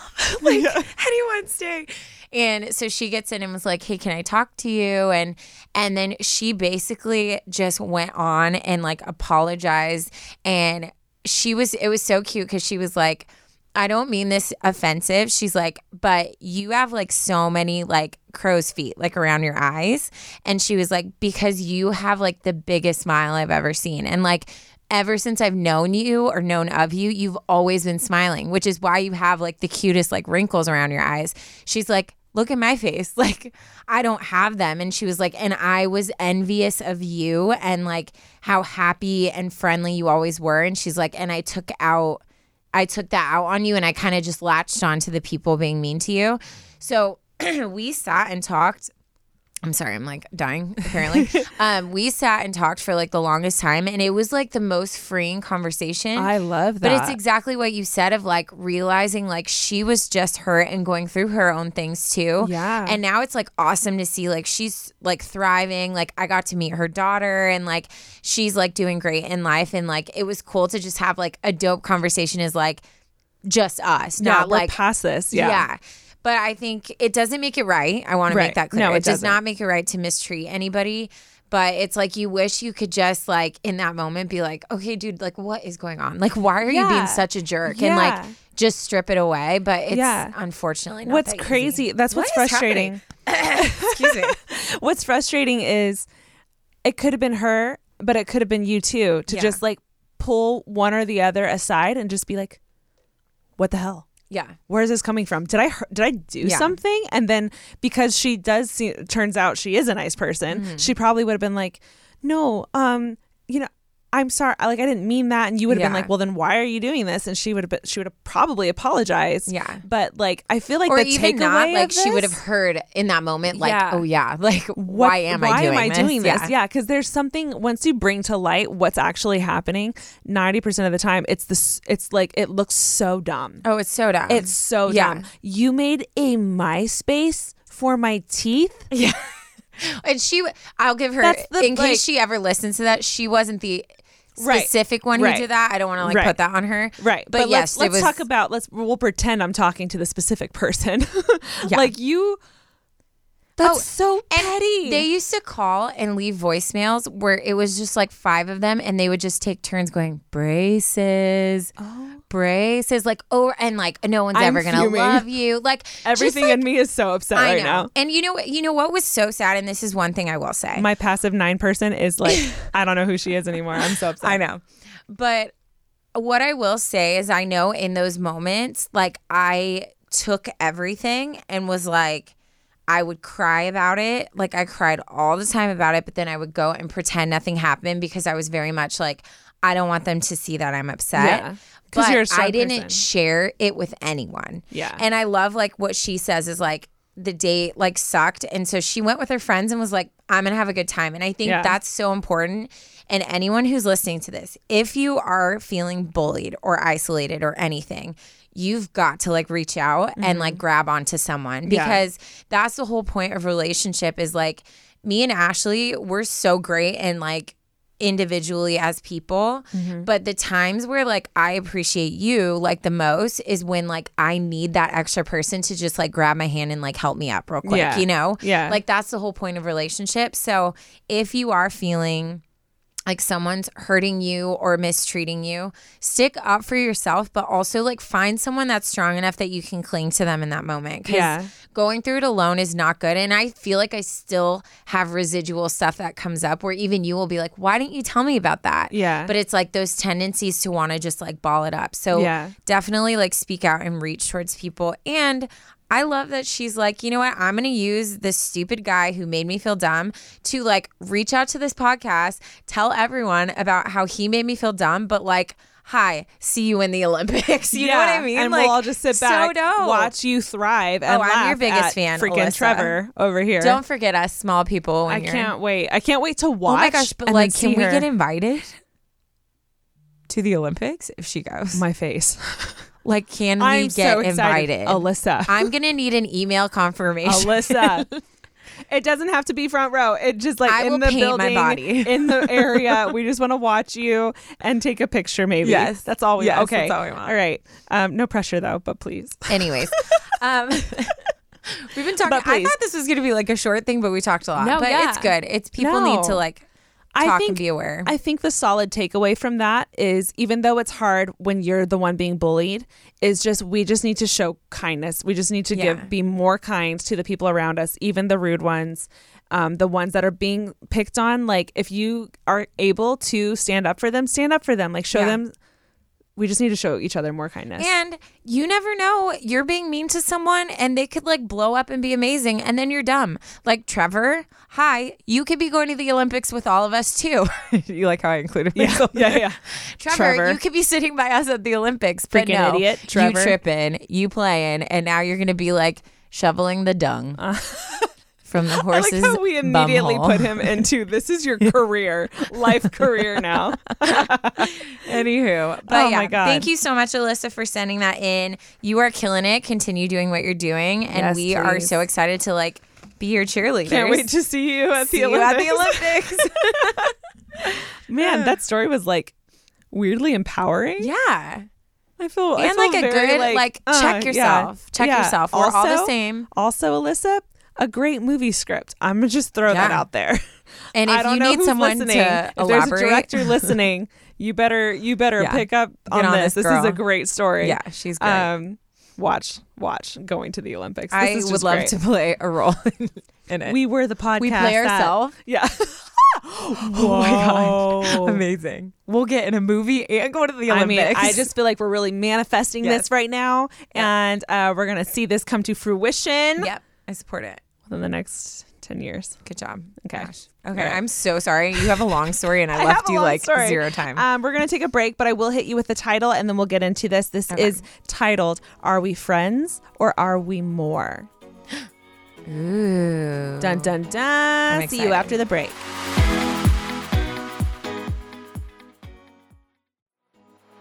anyone stay. And so she gets in and was like, hey, can I talk to you? And then she basically just went on and like apologized. And it was so cute because she was like, I don't mean this offensive. She's like, but you have like so many like crow's feet like around your eyes. And she was like, because you have like the biggest smile I've ever seen. And like ever since I've known you or known of you, you've always been smiling, which is why you have like the cutest like wrinkles around your eyes. She's like, look at my face. Like, I don't have them. And she was like, and I was envious of you and like how happy and friendly you always were. And she's like, and I took that out on you, and I kind of just latched on to the people being mean to you. So we sat and talked. I'm sorry, I'm like dying, apparently. We sat and talked for like the longest time, and it was like the most freeing conversation. I love that. But it's exactly what you said of like realizing like she was just hurt and going through her own things too. Yeah. And now it's like awesome to see like she's like thriving. Like I got to meet her daughter, and like she's like doing great in life. And like it was cool to just have like a dope conversation as like just us, not we're like past this. Yeah. But I think it doesn't make it right. I want to make that clear. No, it does doesn't. not make it right to mistreat anybody. But it's like you wish you could just like in that moment be like, okay, dude, like what is going on? Like, why are you being such a jerk? And like just strip it away. But it's unfortunately not what's that crazy. easy. That's what's frustrating. Excuse me. What's frustrating is it could have been her, but it could have been you too, to just like pull one or the other aside and just be like, what the hell? Yeah. Where is this coming from? Did I do something? And then because she turns out she is a nice person, she probably would have been like, no, I'm sorry. Like, I didn't mean that. And you would have been like, well, then why are you doing this? And she would have probably apologized. Yeah. But like, I feel like or the even takeaway not like of she would this- have heard in that moment, like, oh yeah, like why am I doing this? Yeah. Because there's something, once you bring to light what's actually happening, 90% of the time, it's like, it looks so dumb. Oh, it's so dumb. It's so dumb. You made a MySpace for my teeth. Yeah. And I'll give her, in case she ever listens to that, she wasn't the specific one who did that. I don't want to put that on her. Right. But yes, let's talk about, we'll pretend I'm talking to the specific person. Yeah. Like you, that's so petty. They used to call and leave voicemails where it was just like 5 of them, and they would just take turns going, braces, braces, like, and like, no one's ever going to love you. Like everything in me is so upset right now. And you know what was so sad? And this is one thing I will say. My passive 9 person is like, I don't know who she is anymore. I'm so upset. I know. But what I will say is I know in those moments, like I took everything and was like, I would cry about it. Like I cried all the time about it, but then I would go and pretend nothing happened because I was very much like, I don't want them to see that I'm upset. Yeah. Because you're a strong I didn't person. share it with anyone. Yeah. And I love like what she says is like the date like sucked. And so she went with her friends and was like, I'm going to have a good time. And I think that's so important. And anyone who's listening to this, if you are feeling bullied or isolated or anything, you've got to like reach out and like grab onto someone, because that's the whole point of relationship is like me and Ashley, we're so great and like individually as people, but the times where like I appreciate you like the most is when like I need that extra person to just like grab my hand and like help me up real quick, you know? Yeah. Like that's the whole point of relationship. So if you are feeling like someone's hurting you or mistreating you, stick up for yourself, but also like find someone that's strong enough that you can cling to them in that moment. Because going through it alone is not good. And I feel like I still have residual stuff that comes up where even you will be like, why didn't you tell me about that? Yeah. But it's like those tendencies to want to just like ball it up. So definitely like speak out and reach towards people. And I love that she's like, you know what? I'm going to use this stupid guy who made me feel dumb to like reach out to this podcast, tell everyone about how he made me feel dumb, but like, hi, see you in the Olympics. You know what I mean? And like, we'll all just sit back, watch you thrive, and laugh I'm your biggest at fan, freaking Alyssa. Trevor over here. Don't forget us small people. When I can't wait. I can't wait to watch. Oh my gosh, but and like, then can we see her. get invited to the Olympics if she goes? My face. Like, can we I'm get so excited. invited? Alyssa. I'm going to need an email confirmation. Alyssa. It doesn't have to be front row. It just like I in will the paint building, my body. in the area. We just want to watch you and take a picture, maybe. Yes. That's all we. Yes, Okay, that's all we want. All right. No pressure though, but please. Anyways, we've been talking. But I please. thought this was going to be like a short thing, but we talked a lot. No, but yeah. it's good. It's people need to like talk and be aware. I think the solid takeaway from that is, even though it's hard when you're the one being bullied, is just we just need to show kindness. We just need to be more kind to the people around us, even the rude ones, the ones that are being picked on. Like if you are able to stand up for them, like show them. We just need to show each other more kindness. And you never know, you're being mean to someone and they could like blow up and be amazing, and then you're dumb. Like Trevor, hi, you could be going to the Olympics with all of us too. You like how I included myself? Yeah. Trevor, you could be sitting by us at the Olympics, but Freaking idiot, Trevor. You tripping, you playing, and now you're going to be like shoveling the dung. From the horse's I like how we immediately bumhole. put him into this is your career, life career now. Anywho, but my God. Thank you so much, Alyssa, for sending that in. You are killing it. Continue doing what you're doing, and Yes, we are please. so excited to like be your cheerleaders. Can't wait to see you at the Olympics. Man, that story was like weirdly empowering. Yeah. I feel And like a very, good like check yourself. Check yourself. We're all the same. Also, Alyssa, a great movie script. I'm gonna just throw that out there. And I if don't you know need who's someone listening. to If there's a elaborate, director listening, you better pick up on this. This is girl. a great story. Yeah, she's great. Watch going to the Olympics. This I is would just love great. to play a role in it. We were the podcast. We play that- ourselves. Yeah. Oh my God. Amazing. We'll get in a movie and go to the Olympics. I mean, I just feel like we're really manifesting Yes. this right now, and we're gonna see this come to fruition. Yep. I support it. Within the next 10 years. Good job. Okay. Gosh. Okay. All right. I'm so sorry. You have a long story and I have left a you long like story. 0 time. We're gonna take a break, but I will hit you with the title, and then we'll get into this. This is titled "Are We Friends or Are We More?" Ooh. Dun dun dun. I'm See you excited. after the break.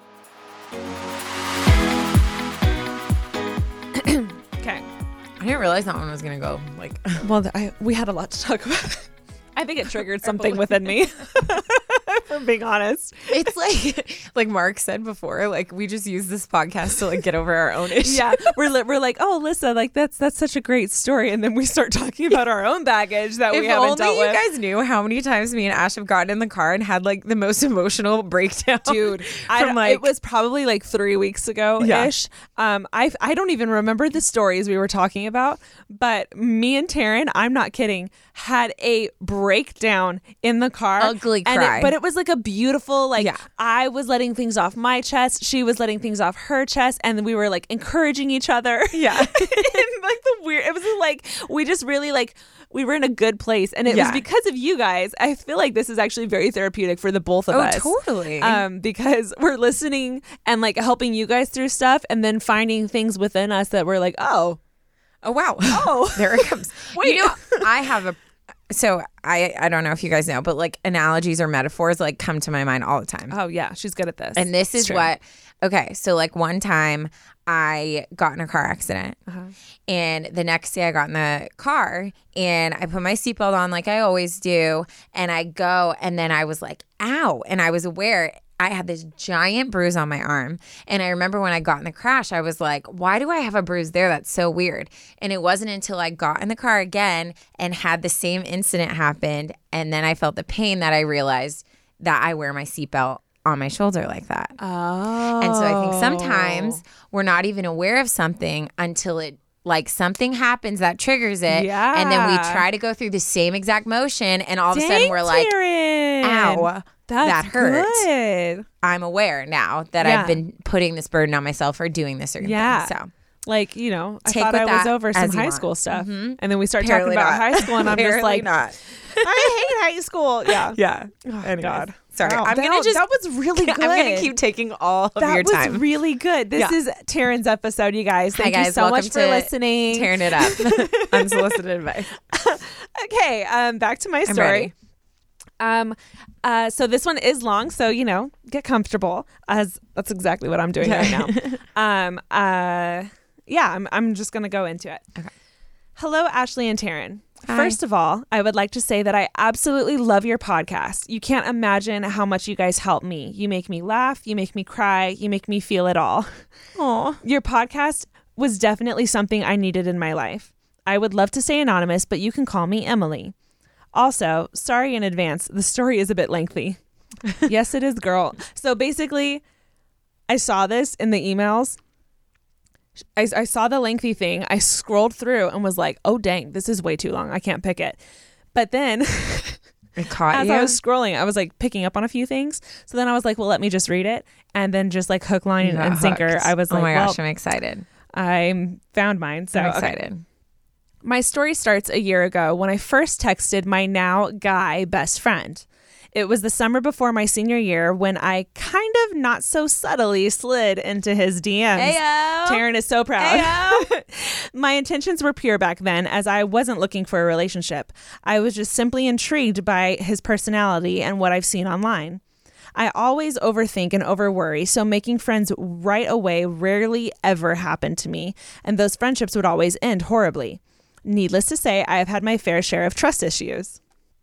Okay. I didn't realize realized that one was gonna go like. Well, we had a lot to talk about. I think it triggered something within me. For being honest, It's like Mark said before, like we just use this podcast to like get over our own issues. yeah, we're like, oh, Alyssa, like that's such a great story, and then we start talking about our own baggage that we If haven't only dealt you with. guys knew how many times me and Ash have gotten in the car and had like the most emotional breakdown. Dude, it was probably like 3 weeks ago ish. I don't even remember the stories we were talking about, but me and Taryn, I'm not kidding, had a breakdown in the car. Ugly cry. But it was like a beautiful, like Yeah. I was letting things off my chest, she was letting things off her chest, and then we were like encouraging each other. Yeah. And like it was like we just really like we were in a good place, and it was because of you guys. I feel like this is actually very therapeutic for the both of us. Totally. Because we're listening and like helping you guys through stuff, and then finding things within us that we're like, oh wow. Oh. There it comes. Wait. You know, I have so I don't know if you guys know, but like analogies or metaphors like come to my mind all the time. oh yeah, she's good at this. And this It's is true. what, okay, so like one time I got in a car accident and the next day I got in the car and I put my seatbelt on like I always do. And I go and then I was like, ow. And I was aware I had this giant bruise on my arm. And I remember when I got in the crash, I was like, why do I have a bruise there? That's so weird. And it wasn't until I got in the car again and had the same incident happen. And then I felt the pain that I realized that I wear my seatbelt on my shoulder like that. Oh. And so I think sometimes we're not even aware of something until it like something happens that triggers it. Yeah. And then we try to go through the same exact motion and all of a sudden we're like, Taryn. ow, that hurts. Good. I'm aware now that Yeah. I've been putting this burden on myself or doing this certain Yeah. thing. So Like, you know, I Take thought with I was that over some as you high want. school stuff. And then we start Apparently talking about not. high school, and I'm just Apparently like, not. I hate high school. Yeah. Yeah. Oh, God. Sorry. Wow, I'm that, gonna just that was really good. I'm gonna keep taking all of that your was time. really good. This Yeah. is Taryn's episode, you guys. Thank Hi guys, you so welcome much for to listening. Tearing it up. Unsolicited advice. Okay, back to my I'm story. ready. So this one is long, so you know, get comfortable. As that's exactly what I'm doing right now. Yeah, I'm just gonna go into it. Okay. Hello, Ashley and Taryn. Hi. First of all, I would like to say that I absolutely love your podcast. You can't imagine how much you guys help me. You make me laugh, you make me cry, you make me feel it all. Aw. Your podcast was definitely something I needed in my life. I would love to stay anonymous, but you can call me Emily. Also, sorry in advance, the story is a bit lengthy. Yes, it is, girl. So basically, I saw this in the emails. I saw the lengthy thing. I scrolled through and was like, oh, dang, this is way too long. I can't pick it. But then It caught as you. I was scrolling, I was like picking up on a few things. So then I was like, well, let me just read it. And then just like hook, line, You got and sinker, hooked. I was like, oh my well, gosh, I'm excited. I found mine. So I'm okay. excited. My story starts a year ago when I first texted my now guy best friend. It was the summer before my senior year when I kind of not so subtly slid into his DMs. Heyo. Taryn is so proud. My intentions were pure back then, as I wasn't looking for a relationship. I was just simply intrigued by his personality and what I've seen online. I always overthink and overworry, so making friends right away rarely ever happened to me, and those friendships would always end horribly. Needless to say, I have had my fair share of trust issues.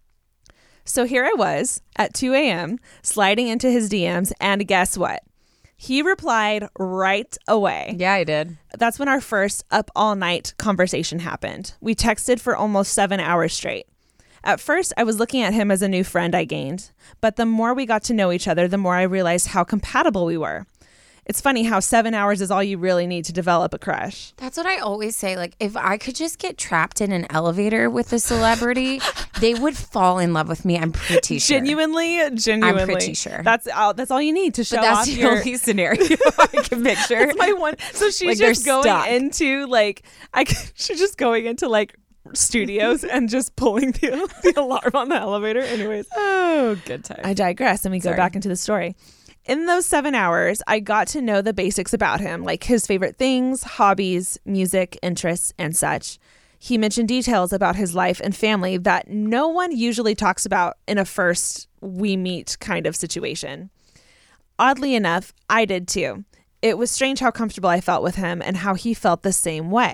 So here I was at 2 a.m. sliding into his DMs, and guess what? He replied right away. Yeah, I did. That's when our first up all night conversation happened. We texted for almost 7 hours straight. At first, I was looking at him as a new friend I gained, but the more we got to know each other, the more I realized how compatible we were. It's funny how 7 hours is all you really need to develop a crush. That's what I always say. Like, if I could just get trapped in an elevator with a celebrity, they would fall in love with me. I'm pretty sure. Genuinely. I'm pretty sure. That's all you need to show But that's off the your. only scenario I can picture. That's my one. So she's Like, just they're going stuck. into like she's just going into like studios and just pulling the alarm on the elevator. Anyways, Oh, good time. I digress, and we go Sorry. back into the story. In those 7 hours, I got to know the basics about him, like his favorite things, hobbies, music, interests, and such. He mentioned details about his life and family that no one usually talks about in a first we meet kind of situation. Oddly enough, I did too. It was strange how comfortable I felt with him and how he felt the same way.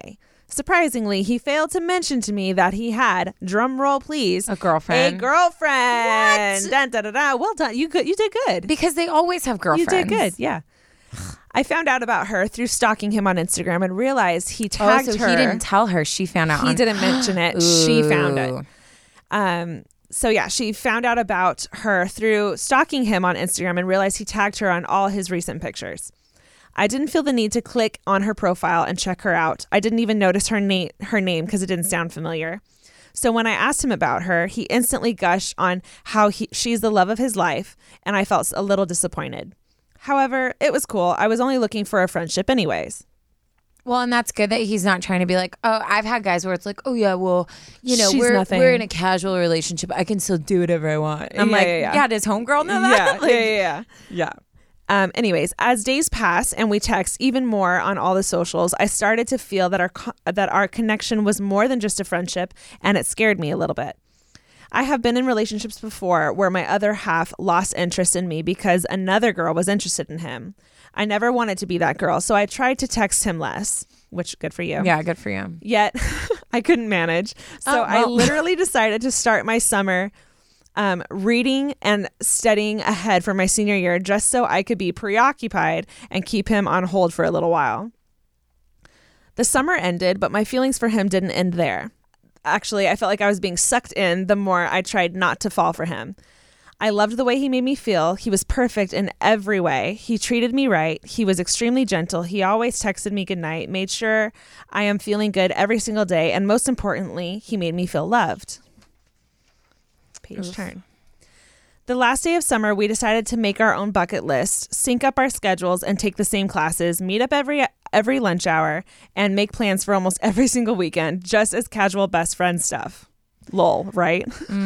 Surprisingly, he failed to mention to me that he had, drum roll please, A girlfriend. A girlfriend. What? Dun, dun, dun, dun. Well done. You did good. Because they always have girlfriends. You did good. Yeah. I found out about her through stalking him on Instagram and realized he tagged so her. he didn't tell her. She found out. He didn't mention it. She found Ooh. it. So yeah, she found out about her through stalking him on Instagram and realized he tagged her on all his recent pictures. I didn't feel the need to click on her profile and check her out. I didn't even notice her name because it didn't sound familiar. So when I asked him about her, he instantly gushed on how she's the love of his life, and I felt a little disappointed. However, it was cool. I was only looking for a friendship anyways. Well, and that's good that he's not trying to be like, oh, I've had guys where it's like, oh yeah, well, you know, She's nothing. we're in a casual relationship. I can still do whatever I want. I'm like, yeah, does homegirl know that? Yeah. Anyways, as days pass and we text even more on all the socials, I started to feel that our connection was more than just a friendship, and it scared me a little bit. I have been in relationships before where my other half lost interest in me because another girl was interested in him. I never wanted to be that girl, so I tried to text him less, which good for you. Yeah, good for you. Yet I couldn't manage. So I literally decided to start my summer reading and studying ahead for my senior year just so I could be preoccupied and keep him on hold for a little while. The summer ended, but my feelings for him didn't end there. Actually, I felt like I was being sucked in the more I tried not to fall for him. I loved the way he made me feel. He was perfect in every way. He treated me right. He was extremely gentle. He always texted me goodnight, made sure I am feeling good every single day, and most importantly, he made me feel loved. Page turn. The last day of summer, we decided to make our own bucket list, sync up our schedules, and take the same classes, meet up every lunch hour, and make plans for almost every single weekend, just as casual best friend stuff. Lol, right?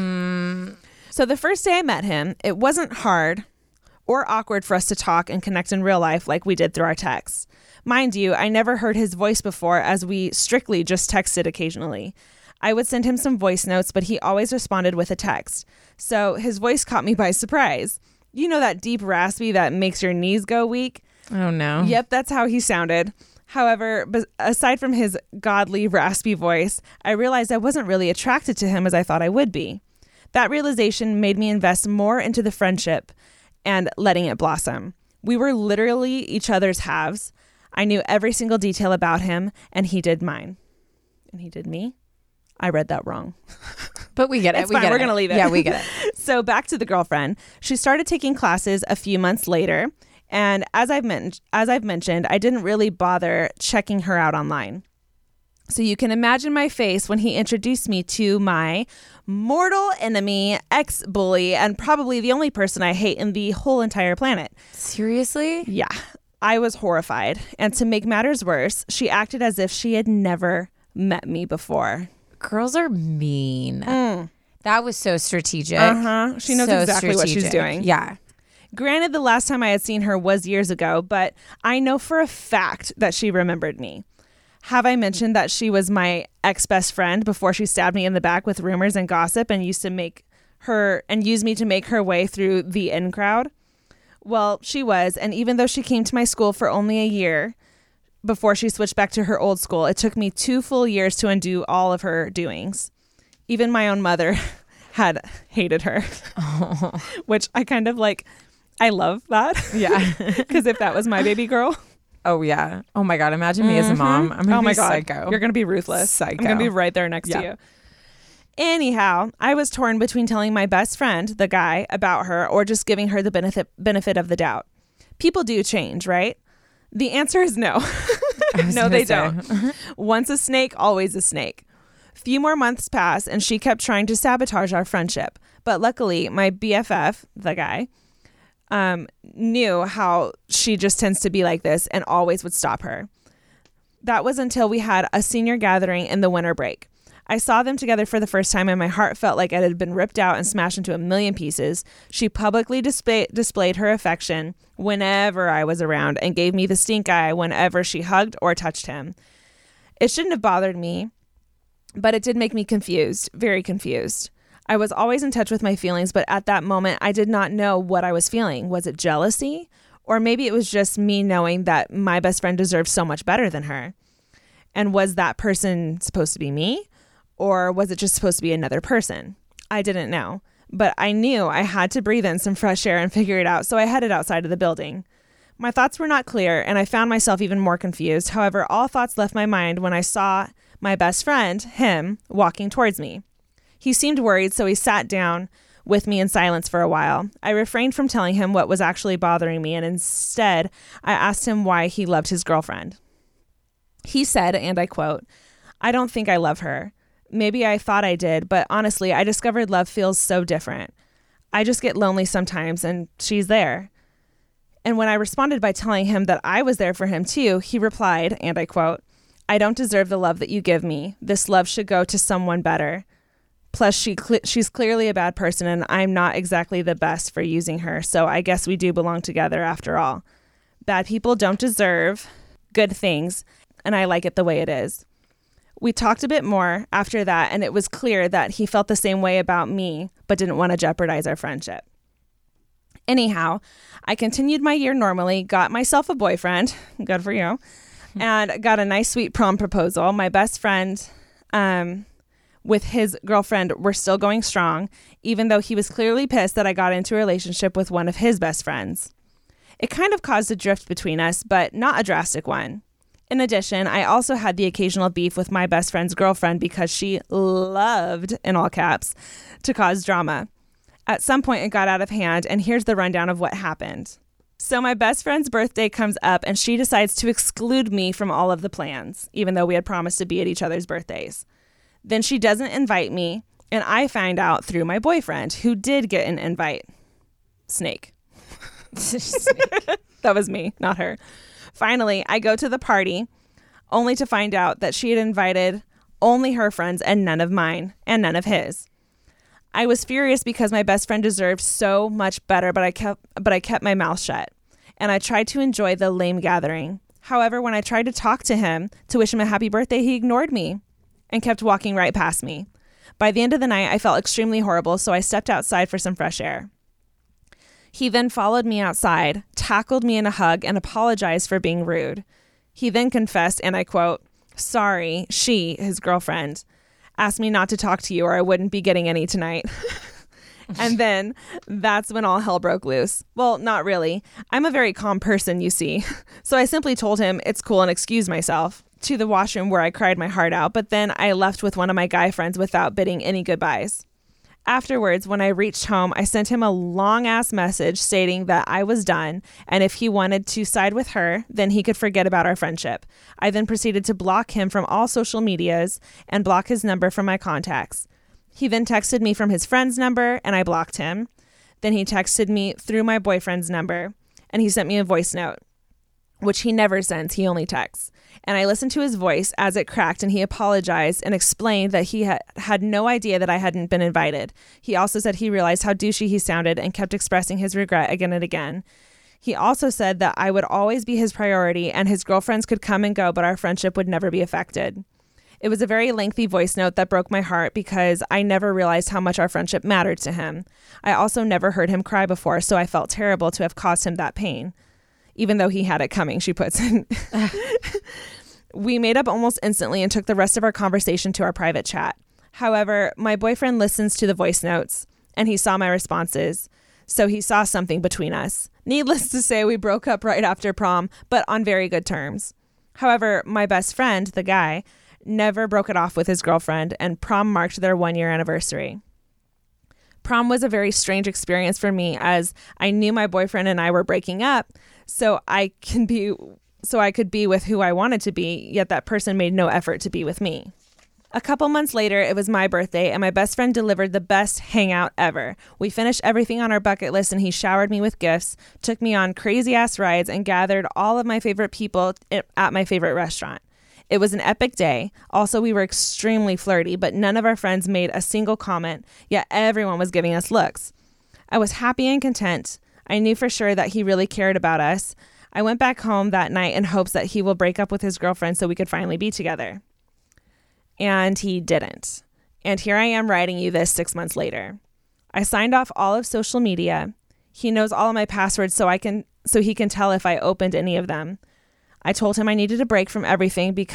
So the first day I met him, it wasn't hard or awkward for us to talk and connect in real life like we did through our texts. Mind you, I never heard his voice before, as we strictly just texted occasionally. I would send him some voice notes, but he always responded with a text. So his voice caught me by surprise. You know that deep raspy that makes your knees go weak? Oh, no. Yep, that's how he sounded. However, aside from his godly raspy voice, I realized I wasn't really attracted to him as I thought I would be. That realization made me invest more into the friendship and letting it blossom. We were literally each other's halves. I knew every single detail about him, and he did mine. And he did me? I read that wrong. But we get it. It's fine. We're going to leave it. Yeah, we get it. So back to the girlfriend. She started taking classes a few months later. And as I've mentioned, I didn't really bother checking her out online. So you can imagine my face when he introduced me to my mortal enemy, ex-bully, and probably the only person I hate in the whole entire planet. Seriously? Yeah. I was horrified. And to make matters worse, she acted as if she had never met me before. Girls are mean. That was so strategic. She knows exactly what she's doing. Yeah. Granted, the last time I had seen her was years ago, but I know for a fact that she remembered me. Have I mentioned that she was my ex-best friend before she stabbed me in the back with rumors and gossip and used me to make her way through the in crowd? Well, she was, and even though she came to my school for only a year before she switched back to her old school, it took me 2 full years to undo all of her doings. Even my own mother had hated her, which I kind of like. I love that. Yeah. Because if that was my baby girl. Oh, yeah. Oh, my God. Imagine me as a mom. I'm going to be psycho. You're going to be ruthless. Psycho. I'm going to be right there next to you. Anyhow, I was torn between telling my best friend, the guy, about her or just giving her the benefit of the doubt. People do change, right? The answer is no. No, they don't. Once a snake, always a snake. Few more months passed and she kept trying to sabotage our friendship. But luckily, my BFF, the guy, knew how she just tends to be like this and always would stop her. That was until we had a senior gathering in the winter break. I saw them together for the first time and my heart felt like it had been ripped out and smashed into a million pieces. She publicly displayed her affection whenever I was around and gave me the stink eye whenever she hugged or touched him. It shouldn't have bothered me, but it did make me confused, very confused. I was always in touch with my feelings, but at that moment, I did not know what I was feeling. Was it jealousy? Or maybe it was just me knowing that my best friend deserved so much better than her. And was that person supposed to be me? Or was it just supposed to be another person? I didn't know. But I knew I had to breathe in some fresh air and figure it out, so I headed outside of the building. My thoughts were not clear, and I found myself even more confused. However, all thoughts left my mind when I saw my best friend, him, walking towards me. He seemed worried, so he sat down with me in silence for a while. I refrained from telling him what was actually bothering me, and instead, I asked him why he loved his girlfriend. He said, and I quote, "I don't think I love her. Maybe I thought I did, but honestly, I discovered love feels so different. I just get lonely sometimes, and she's there." And when I responded by telling him that I was there for him too, he replied, and I quote, "I don't deserve the love that you give me. This love should go to someone better. Plus, she's clearly a bad person, and I'm not exactly the best for using her, so I guess we do belong together after all. Bad people don't deserve good things, and I like it the way it is." We talked a bit more after that, and it was clear that he felt the same way about me, but didn't want to jeopardize our friendship. Anyhow, I continued my year normally, got myself a boyfriend, good for you, and got a nice sweet prom proposal. My best friend with his girlfriend were still going strong, even though he was clearly pissed that I got into a relationship with one of his best friends. It kind of caused a drift between us, but not a drastic one. In addition, I also had the occasional beef with my best friend's girlfriend because she loved, in all caps, to cause drama. At some point, it got out of hand, and here's the rundown of what happened. So my best friend's birthday comes up, and she decides to exclude me from all of the plans, even though we had promised to be at each other's birthdays. Then she doesn't invite me, and I find out through my boyfriend, who did get an invite. Snake. That was me, not her. Finally, I go to the party, only to find out that she had invited only her friends and none of mine, and none of his. I was furious because my best friend deserved so much better, but I kept my mouth shut, and I tried to enjoy the lame gathering. However, when I tried to talk to him to wish him a happy birthday, he ignored me and kept walking right past me. By the end of the night, I felt extremely horrible, so I stepped outside for some fresh air. He then followed me outside, tackled me in a hug, and apologized for being rude. He then confessed, and I quote, "Sorry, she," his girlfriend, "asked me not to talk to you or I wouldn't be getting any tonight." And then that's when all hell broke loose. Well, not really. I'm a very calm person, you see. So I simply told him it's cool and excused myself to the washroom where I cried my heart out, but then I left with one of my guy friends without bidding any goodbyes. Afterwards, when I reached home, I sent him a long-ass message stating that I was done, and if he wanted to side with her, then he could forget about our friendship. I then proceeded to block him from all social medias and block his number from my contacts. He then texted me from his friend's number, and I blocked him. Then he texted me through my boyfriend's number, and he sent me a voice note, which he never sends, he only texts. And I listened to his voice as it cracked, and he apologized and explained that he had no idea that I hadn't been invited. He also said he realized how douchey he sounded and kept expressing his regret again and again. He also said that I would always be his priority and his girlfriends could come and go, but our friendship would never be affected. It was a very lengthy voice note that broke my heart because I never realized how much our friendship mattered to him. I also never heard him cry before, so I felt terrible to have caused him that pain. Even though he had it coming, she puts in. We made up almost instantly and took the rest of our conversation to our private chat. However, my boyfriend listens to the voice notes, and he saw my responses, so he saw something between us. Needless to say, we broke up right after prom, but on very good terms. However, my best friend, the guy, never broke it off with his girlfriend, and prom marked their 1-year anniversary. Prom was a very strange experience for me as I knew my boyfriend and I were breaking up, so I could be with who I wanted to be, yet that person made no effort to be with me. A couple months later, it was my birthday, and my best friend delivered the best hangout ever. We finished everything on our bucket list, and he showered me with gifts, took me on crazy-ass rides, and gathered all of my favorite people at my favorite restaurant. It was an epic day. Also, we were extremely flirty, but none of our friends made a single comment, yet everyone was giving us looks. I was happy and content. I knew for sure that he really cared about us. I went back home that night in hopes that he will break up with his girlfriend so we could finally be together. And he didn't. And here I am writing you this 6 months later. I signed off all of social media. He knows all of my passwords so he can tell if I opened any of them. I told him I needed a break from everything because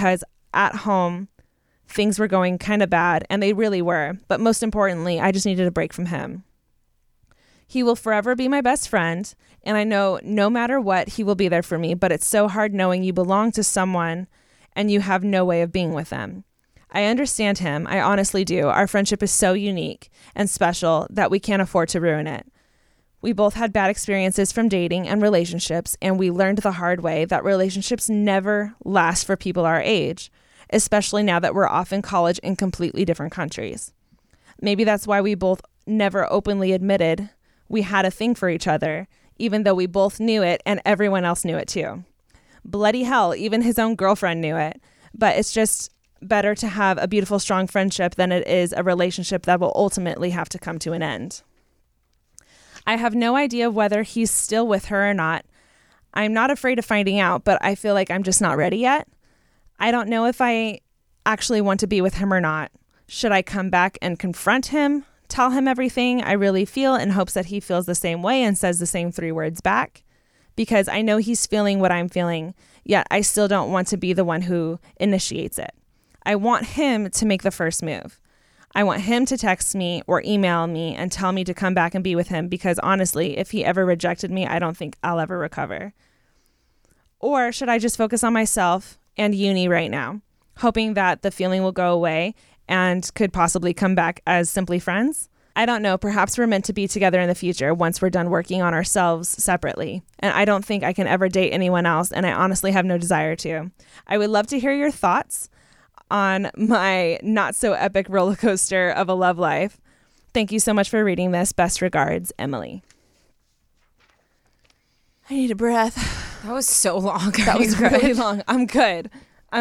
at home, things were going kind of bad, and they really were. But most importantly, I just needed a break from him. He will forever be my best friend, and I know no matter what, he will be there for me, but it's so hard knowing you belong to someone and you have no way of being with them. I understand him. I honestly do. Our friendship is so unique and special that we can't afford to ruin it. We both had bad experiences from dating and relationships, and we learned the hard way that relationships never last for people our age, especially now that we're off in college in completely different countries. Maybe that's why we both never openly admitted we had a thing for each other, even though we both knew it and everyone else knew it too. Bloody hell, even his own girlfriend knew it. But it's just better to have a beautiful, strong friendship than it is a relationship that will ultimately have to come to an end. I have no idea whether he's still with her or not. I'm not afraid of finding out, but I feel like I'm just not ready yet. I don't know if I actually want to be with him or not. Should I come back and confront him? Tell him everything I really feel in hopes that he feels the same way and says the same 3 words back? Because I know he's feeling what I'm feeling, yet I still don't want to be the one who initiates it. I want him to make the first move. I want him to text me or email me and tell me to come back and be with him, because honestly, if he ever rejected me, I don't think I'll ever recover. Or should I just focus on myself and uni right now, hoping that the feeling will go away and could possibly come back as simply friends? I don't know. Perhaps we're meant to be together in the future once we're done working on ourselves separately. And I don't think I can ever date anyone else, and I honestly have no desire to. I would love to hear your thoughts on my not so epic roller coaster of a love life. Thank you so much for reading this. Best regards, Emily. I need a breath. That was so long. That was really long. I'm good.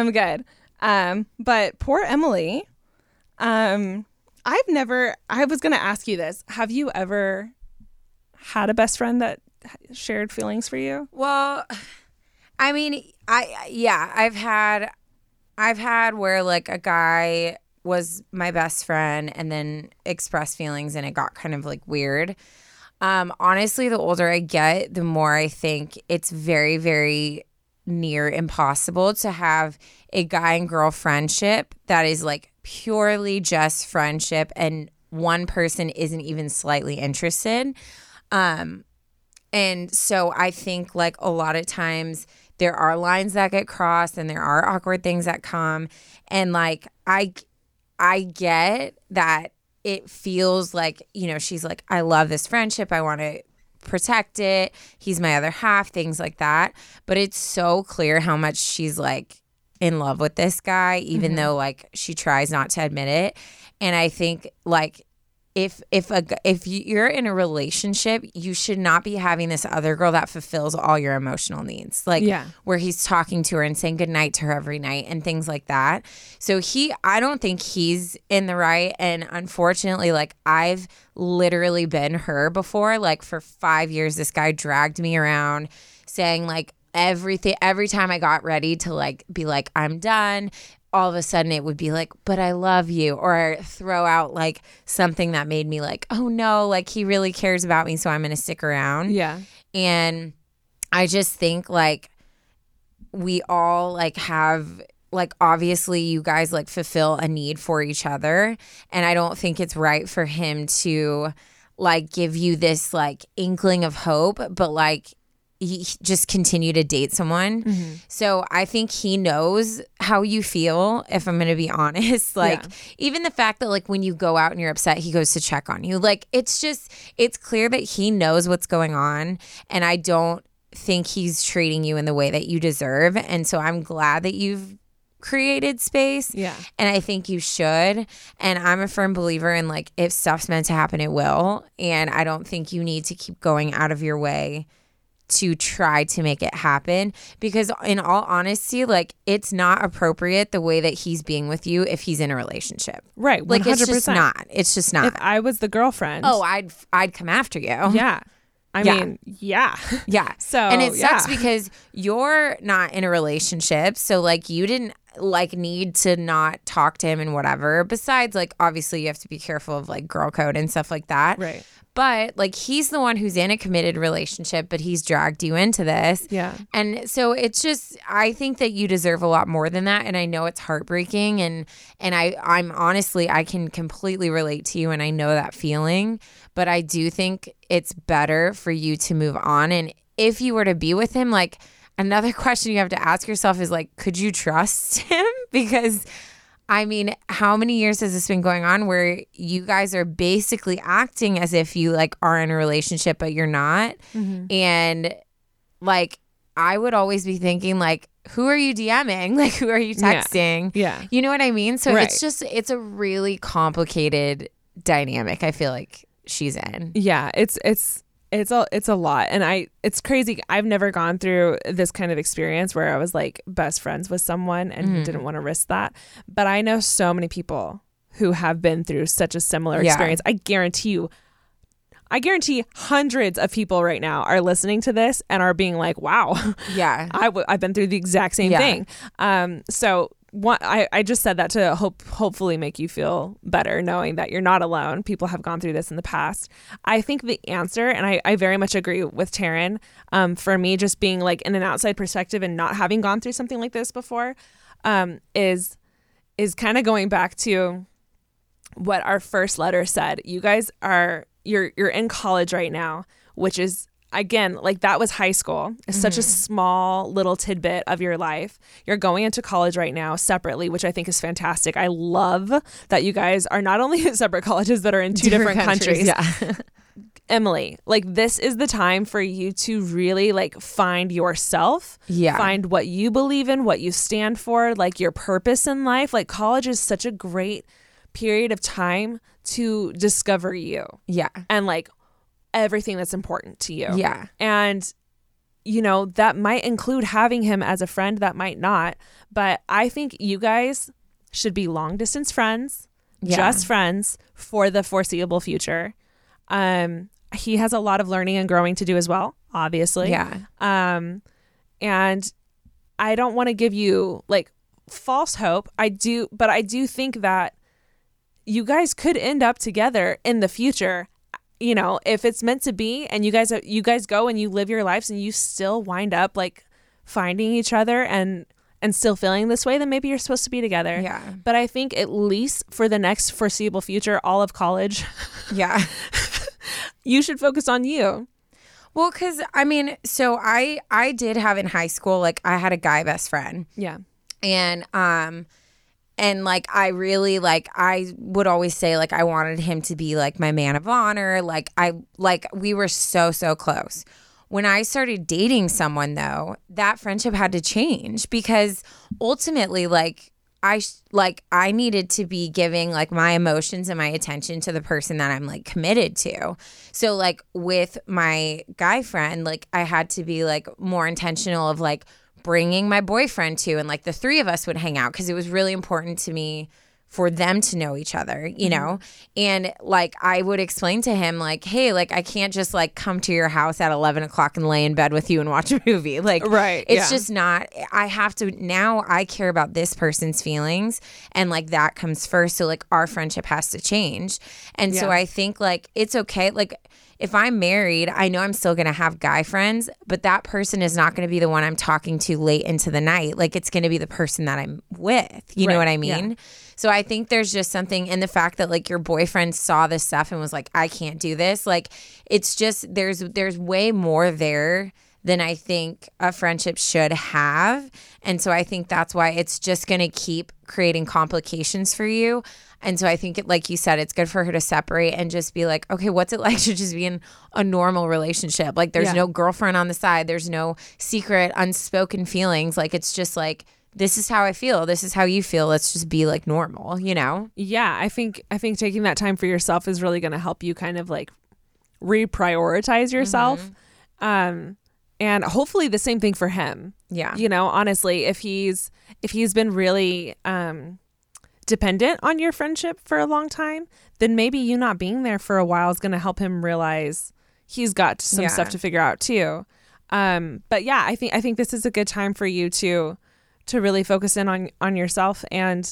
But poor Emily. I was going to ask you this. Have you ever had a best friend that shared feelings for you? Well, I mean, I've had where like a guy was my best friend and then expressed feelings and it got kind of like weird. Honestly, the older I get, the more I think it's very, very near impossible to have a guy and girl friendship that is like purely just friendship and one person isn't even slightly interested. And so I think like a lot of times there are lines that get crossed and there are awkward things that come. And like, I get that it feels like, you know, she's like, I love this friendship. I want to protect it. He's my other half, things like that. But it's so clear how much she's like in love with this guy, even though like she tries not to admit it. And I think like if you're in a relationship, you should not be having this other girl that fulfills all your emotional needs. Like where he's talking to her and saying goodnight to her every night and things like that. So I don't think he's in the right. And unfortunately, like I've literally been her before. Like for 5 years, this guy dragged me around saying like everything, every time I got ready to like be like, I'm done, all of a sudden it would be like, but I love you, or throw out like something that made me like, oh no, like he really cares about me, so I'm going to stick around. Yeah. And I just think like we all like have like, obviously you guys like fulfill a need for each other. And I don't think it's right for him to like give you this like inkling of hope, but like he just continue to date someone. Mm-hmm. So I think he knows how you feel, if I'm going to be honest. Like even the fact that like when you go out and you're upset, he goes to check on you. Like it's clear that he knows what's going on. And I don't think he's treating you in the way that you deserve. And so I'm glad that you've created space. Yeah. And I think you should. And I'm a firm believer in like, if stuff's meant to happen, it will. And I don't think you need to keep going out of your way to try to make it happen, because in all honesty, like it's not appropriate the way that he's being with you if he's in a relationship. Right. 100%. Like it's just not. It's just not. If I was the girlfriend. Oh, I'd come after you. Yeah. I mean, yeah. Yeah. So, and it sucks because you're not in a relationship. So like you didn't like need to not talk to him and whatever. Besides, like, obviously you have to be careful of like girl code and stuff like that. Right. But like he's the one who's in a committed relationship, but he's dragged you into this. Yeah. And so it's just, I think that you deserve a lot more than that. And I know it's heartbreaking. And I'm honestly, I can completely relate to you and I know that feeling. But I do think it's better for you to move on. And if you were to be with him, like another question you have to ask yourself is like, could you trust him? Because I mean, how many years has this been going on where you guys are basically acting as if you like are in a relationship, but you're not? Mm-hmm. And like, I would always be thinking like, who are you DMing? Like, who are you texting? Yeah. You know what I mean? So right. it's a really complicated dynamic I feel like she's in. Yeah. It's a lot. And it's crazy. I've never gone through this kind of experience where I was like best friends with someone and didn't want to risk that. But I know so many people who have been through such a similar experience. I guarantee hundreds of people right now are listening to this and are being like, wow, yeah, I've been through the exact same thing. So I just said that to hopefully make you feel better knowing that you're not alone. People have gone through this in the past. I think the answer, and I very much agree with Taryn, for me, just being like in an outside perspective and not having gone through something like this before, is kind of going back to what our first letter said. You guys you're in college right now, which is, again, like that was high school. It's such a small little tidbit of your life. You're going into college right now separately, which I think is fantastic. I love that you guys are not only at separate colleges, but are in two different countries. Yeah. Emily, like this is the time for you to really like find yourself, find what you believe in, what you stand for, like your purpose in life. Like college is such a great period of time to discover you. Yeah. And like everything that's important to you. Yeah. And, you know, that might include having him as a friend, that might not. But I think you guys should be long distance friends, just friends for the foreseeable future. He has a lot of learning and growing to do as well, obviously. Yeah. And I don't want to give you like false hope. But I do think that you guys could end up together in the future. You know, if it's meant to be and you guys go and you live your lives and you still wind up like finding each other and still feeling this way, then maybe you're supposed to be together. Yeah. But I think at least for the next foreseeable future, all of college, you should focus on you. Well, because I mean, so I did have in high school, like I had a guy best friend. Yeah. And like, I really like, I would always say like, I wanted him to be like my man of honor. Like we were so close. When I started dating someone though, that friendship had to change because ultimately like, I needed to be giving like my emotions and my attention to the person that I'm like committed to. So like with my guy friend, like I had to be like more intentional of like bringing my boyfriend to, and like the three of us would hang out because it was really important to me for them to know each other, you know? And like, I would explain to him like, hey, like I can't just like come to your house at 11 o'clock and lay in bed with you and watch a movie. Like, it's just not, I have to, now I care about this person's feelings and like that comes first. So like our friendship has to change. And so I think like, it's okay. Like if I'm married, I know I'm still going to have guy friends, but that person is not going to be the one I'm talking to late into the night. Like it's going to be the person that I'm with. You know what I mean? Yeah. So I think there's just something in the fact that like your boyfriend saw this stuff and was like, I can't do this. Like it's just, there's way more there than I think a friendship should have. And so I think that's why it's just going to keep creating complications for you. And so I think, like you said, it's good for her to separate and just be like, okay, what's it like to just be in a normal relationship? Like there's no girlfriend on the side. There's no secret unspoken feelings. Like it's just like, this is how I feel. This is how you feel. Let's just be like normal, you know? Yeah, I think taking that time for yourself is really going to help you kind of like reprioritize yourself. And hopefully the same thing for him. Yeah. You know, honestly, if he's been really dependent on your friendship for a long time, then maybe you not being there for a while is going to help him realize he's got some stuff to figure out too. But yeah, I think this is a good time for you to to really focus in on yourself, and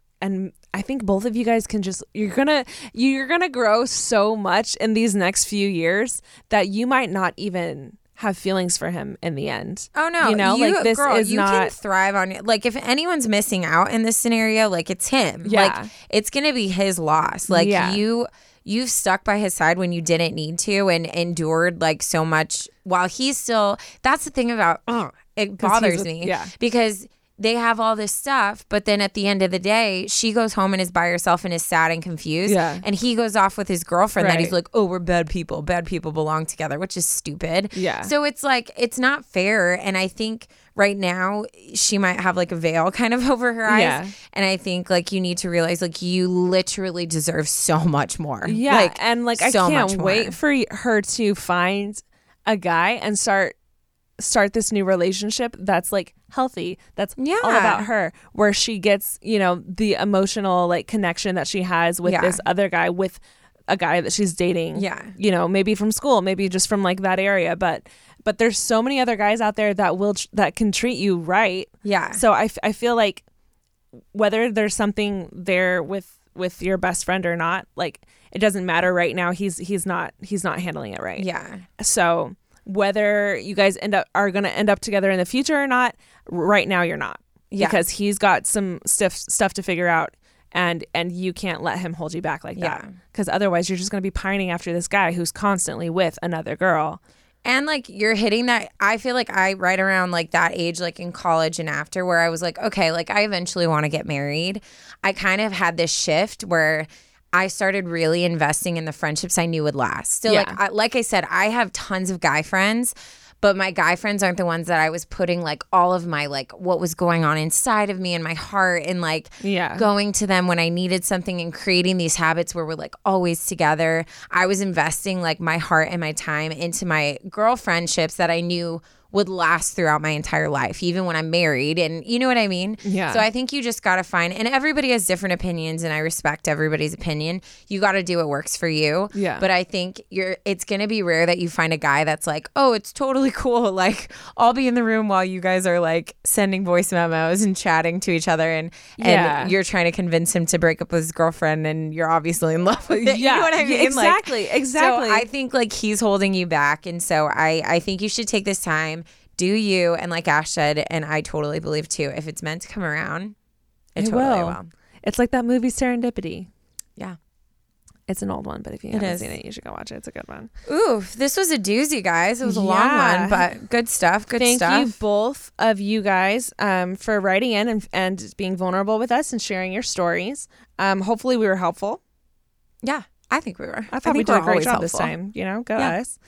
I think both of you guys can just you're gonna grow so much in these next few years that you might not even have feelings for him in the end. Oh no, like this girl, is you not can thrive on it. Like if anyone's missing out in this scenario, like it's him. Yeah. Like it's gonna be his loss. Like you've stuck by his side when you didn't need to and endured like so much while he's still. That's the thing about it bothers me because they have all this stuff, but then at the end of the day, she goes home and is by herself and is sad and confused. Yeah. And he goes off with his girlfriend that he's Right. like, oh, we're bad people. Bad people belong together, which is stupid. Yeah. So it's like, it's not fair. And I think right now she might have like a veil kind of over her eyes. Yeah. And I think like you need to realize like you literally deserve so much more. Yeah, Like, and like I so can't much more. wait for her to find a guy and start this new relationship that's like healthy, that's all Yeah. about her, where she gets, you know, the emotional like connection that she has with Yeah. this other guy, with a guy that she's dating, Yeah. you know, maybe from school, maybe just from like that area, but there's so many other guys out there that can treat you right. Yeah. So I feel like whether there's something there with your best friend or not, like it doesn't matter right now. He's not handling it right. Yeah. So whether you guys are going to end up together in the future or not, right now you're not. Yeah. Because he's got some stuff to figure out, and you can't let him hold you back like that. Yeah. Because otherwise you're just going to be pining after this guy who's constantly with another girl. And like you're hitting that, I feel like I right around like that age, like in college and after, where I was like, okay, like I eventually want to get married. I kind of had this shift where I started really investing in the friendships I knew would last. So like I said, I have tons of guy friends, but my guy friends aren't the ones that I was putting like all of my like what was going on inside of me and my heart and like going to them when I needed something and creating these habits where we're like always together. I was investing like my heart and my time into my girl friendships that I knew would last throughout my entire life, even when I'm married. And you know what I mean? Yeah. So I think you just got to find, and everybody has different opinions and I respect everybody's opinion. You got to do what works for you. Yeah. But I think it's going to be rare that you find a guy that's like, oh, it's totally cool. Like I'll be in the room while you guys are like sending voice memos and chatting to each other. And you're trying to convince him to break up with his girlfriend and you're obviously in love with it. Yeah. You know what I mean? Exactly. Exactly. So I think like he's holding you back. And so I think you should take this time. Do you, and like Ash said, and I totally believe too, if it's meant to come around, it totally will. It's like that movie Serendipity. Yeah. It's an old one, but if you haven't seen it, you should go watch it. It's a good one. Ooh, this was a doozy, guys. It was a long one, but good stuff. Thank you both of you guys for writing in and being vulnerable with us and sharing your stories. Hopefully we were helpful. Yeah, I think we were. I thought we did a great job helpful this time. You know, go Yeah. us.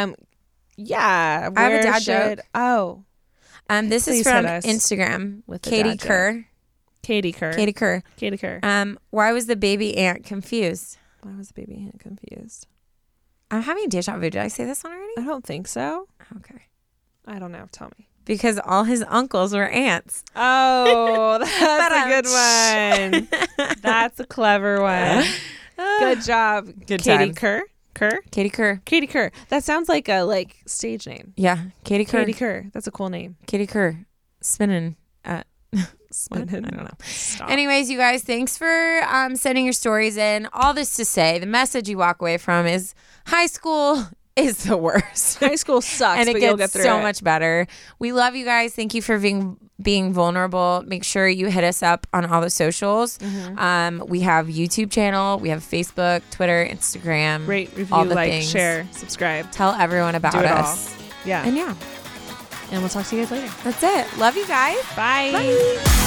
Yeah. I have a dad joke. Oh. This is Please from hit us Instagram with the Katie dad joke. Kerr. Katie Kerr. Katie Kerr. Katie Kerr. Why was the baby ant confused? Why was the baby ant confused? I'm having deja vu. Did I say this one already? I don't think so. Okay. I don't know. Tell me. Because all his uncles were ants. Oh, that's a good one. That's a clever one. Good job. Good Katie time. Kerr. Katie Kerr. Katie Kerr. That sounds like a stage name. Yeah. Katie Kerr. Katie Kerr. That's a cool name. Katie Kerr. Spinning. Spinning. I don't know. Stop. Anyways, you guys, thanks for sending your stories in. All this to say, the message you walk away from is high school is the worst. High school sucks, and it but you'll gets get through so it. much better. We love you guys. Thank you for being vulnerable. Make sure you hit us up on all the socials. Mm-hmm. We have YouTube channel. We have Facebook, Twitter, Instagram. Rate, review, all the like, things. share, subscribe. Tell everyone about Do it us. all. Yeah. And yeah, And we'll talk to you guys later. that's it. Love you guys. Bye. Bye.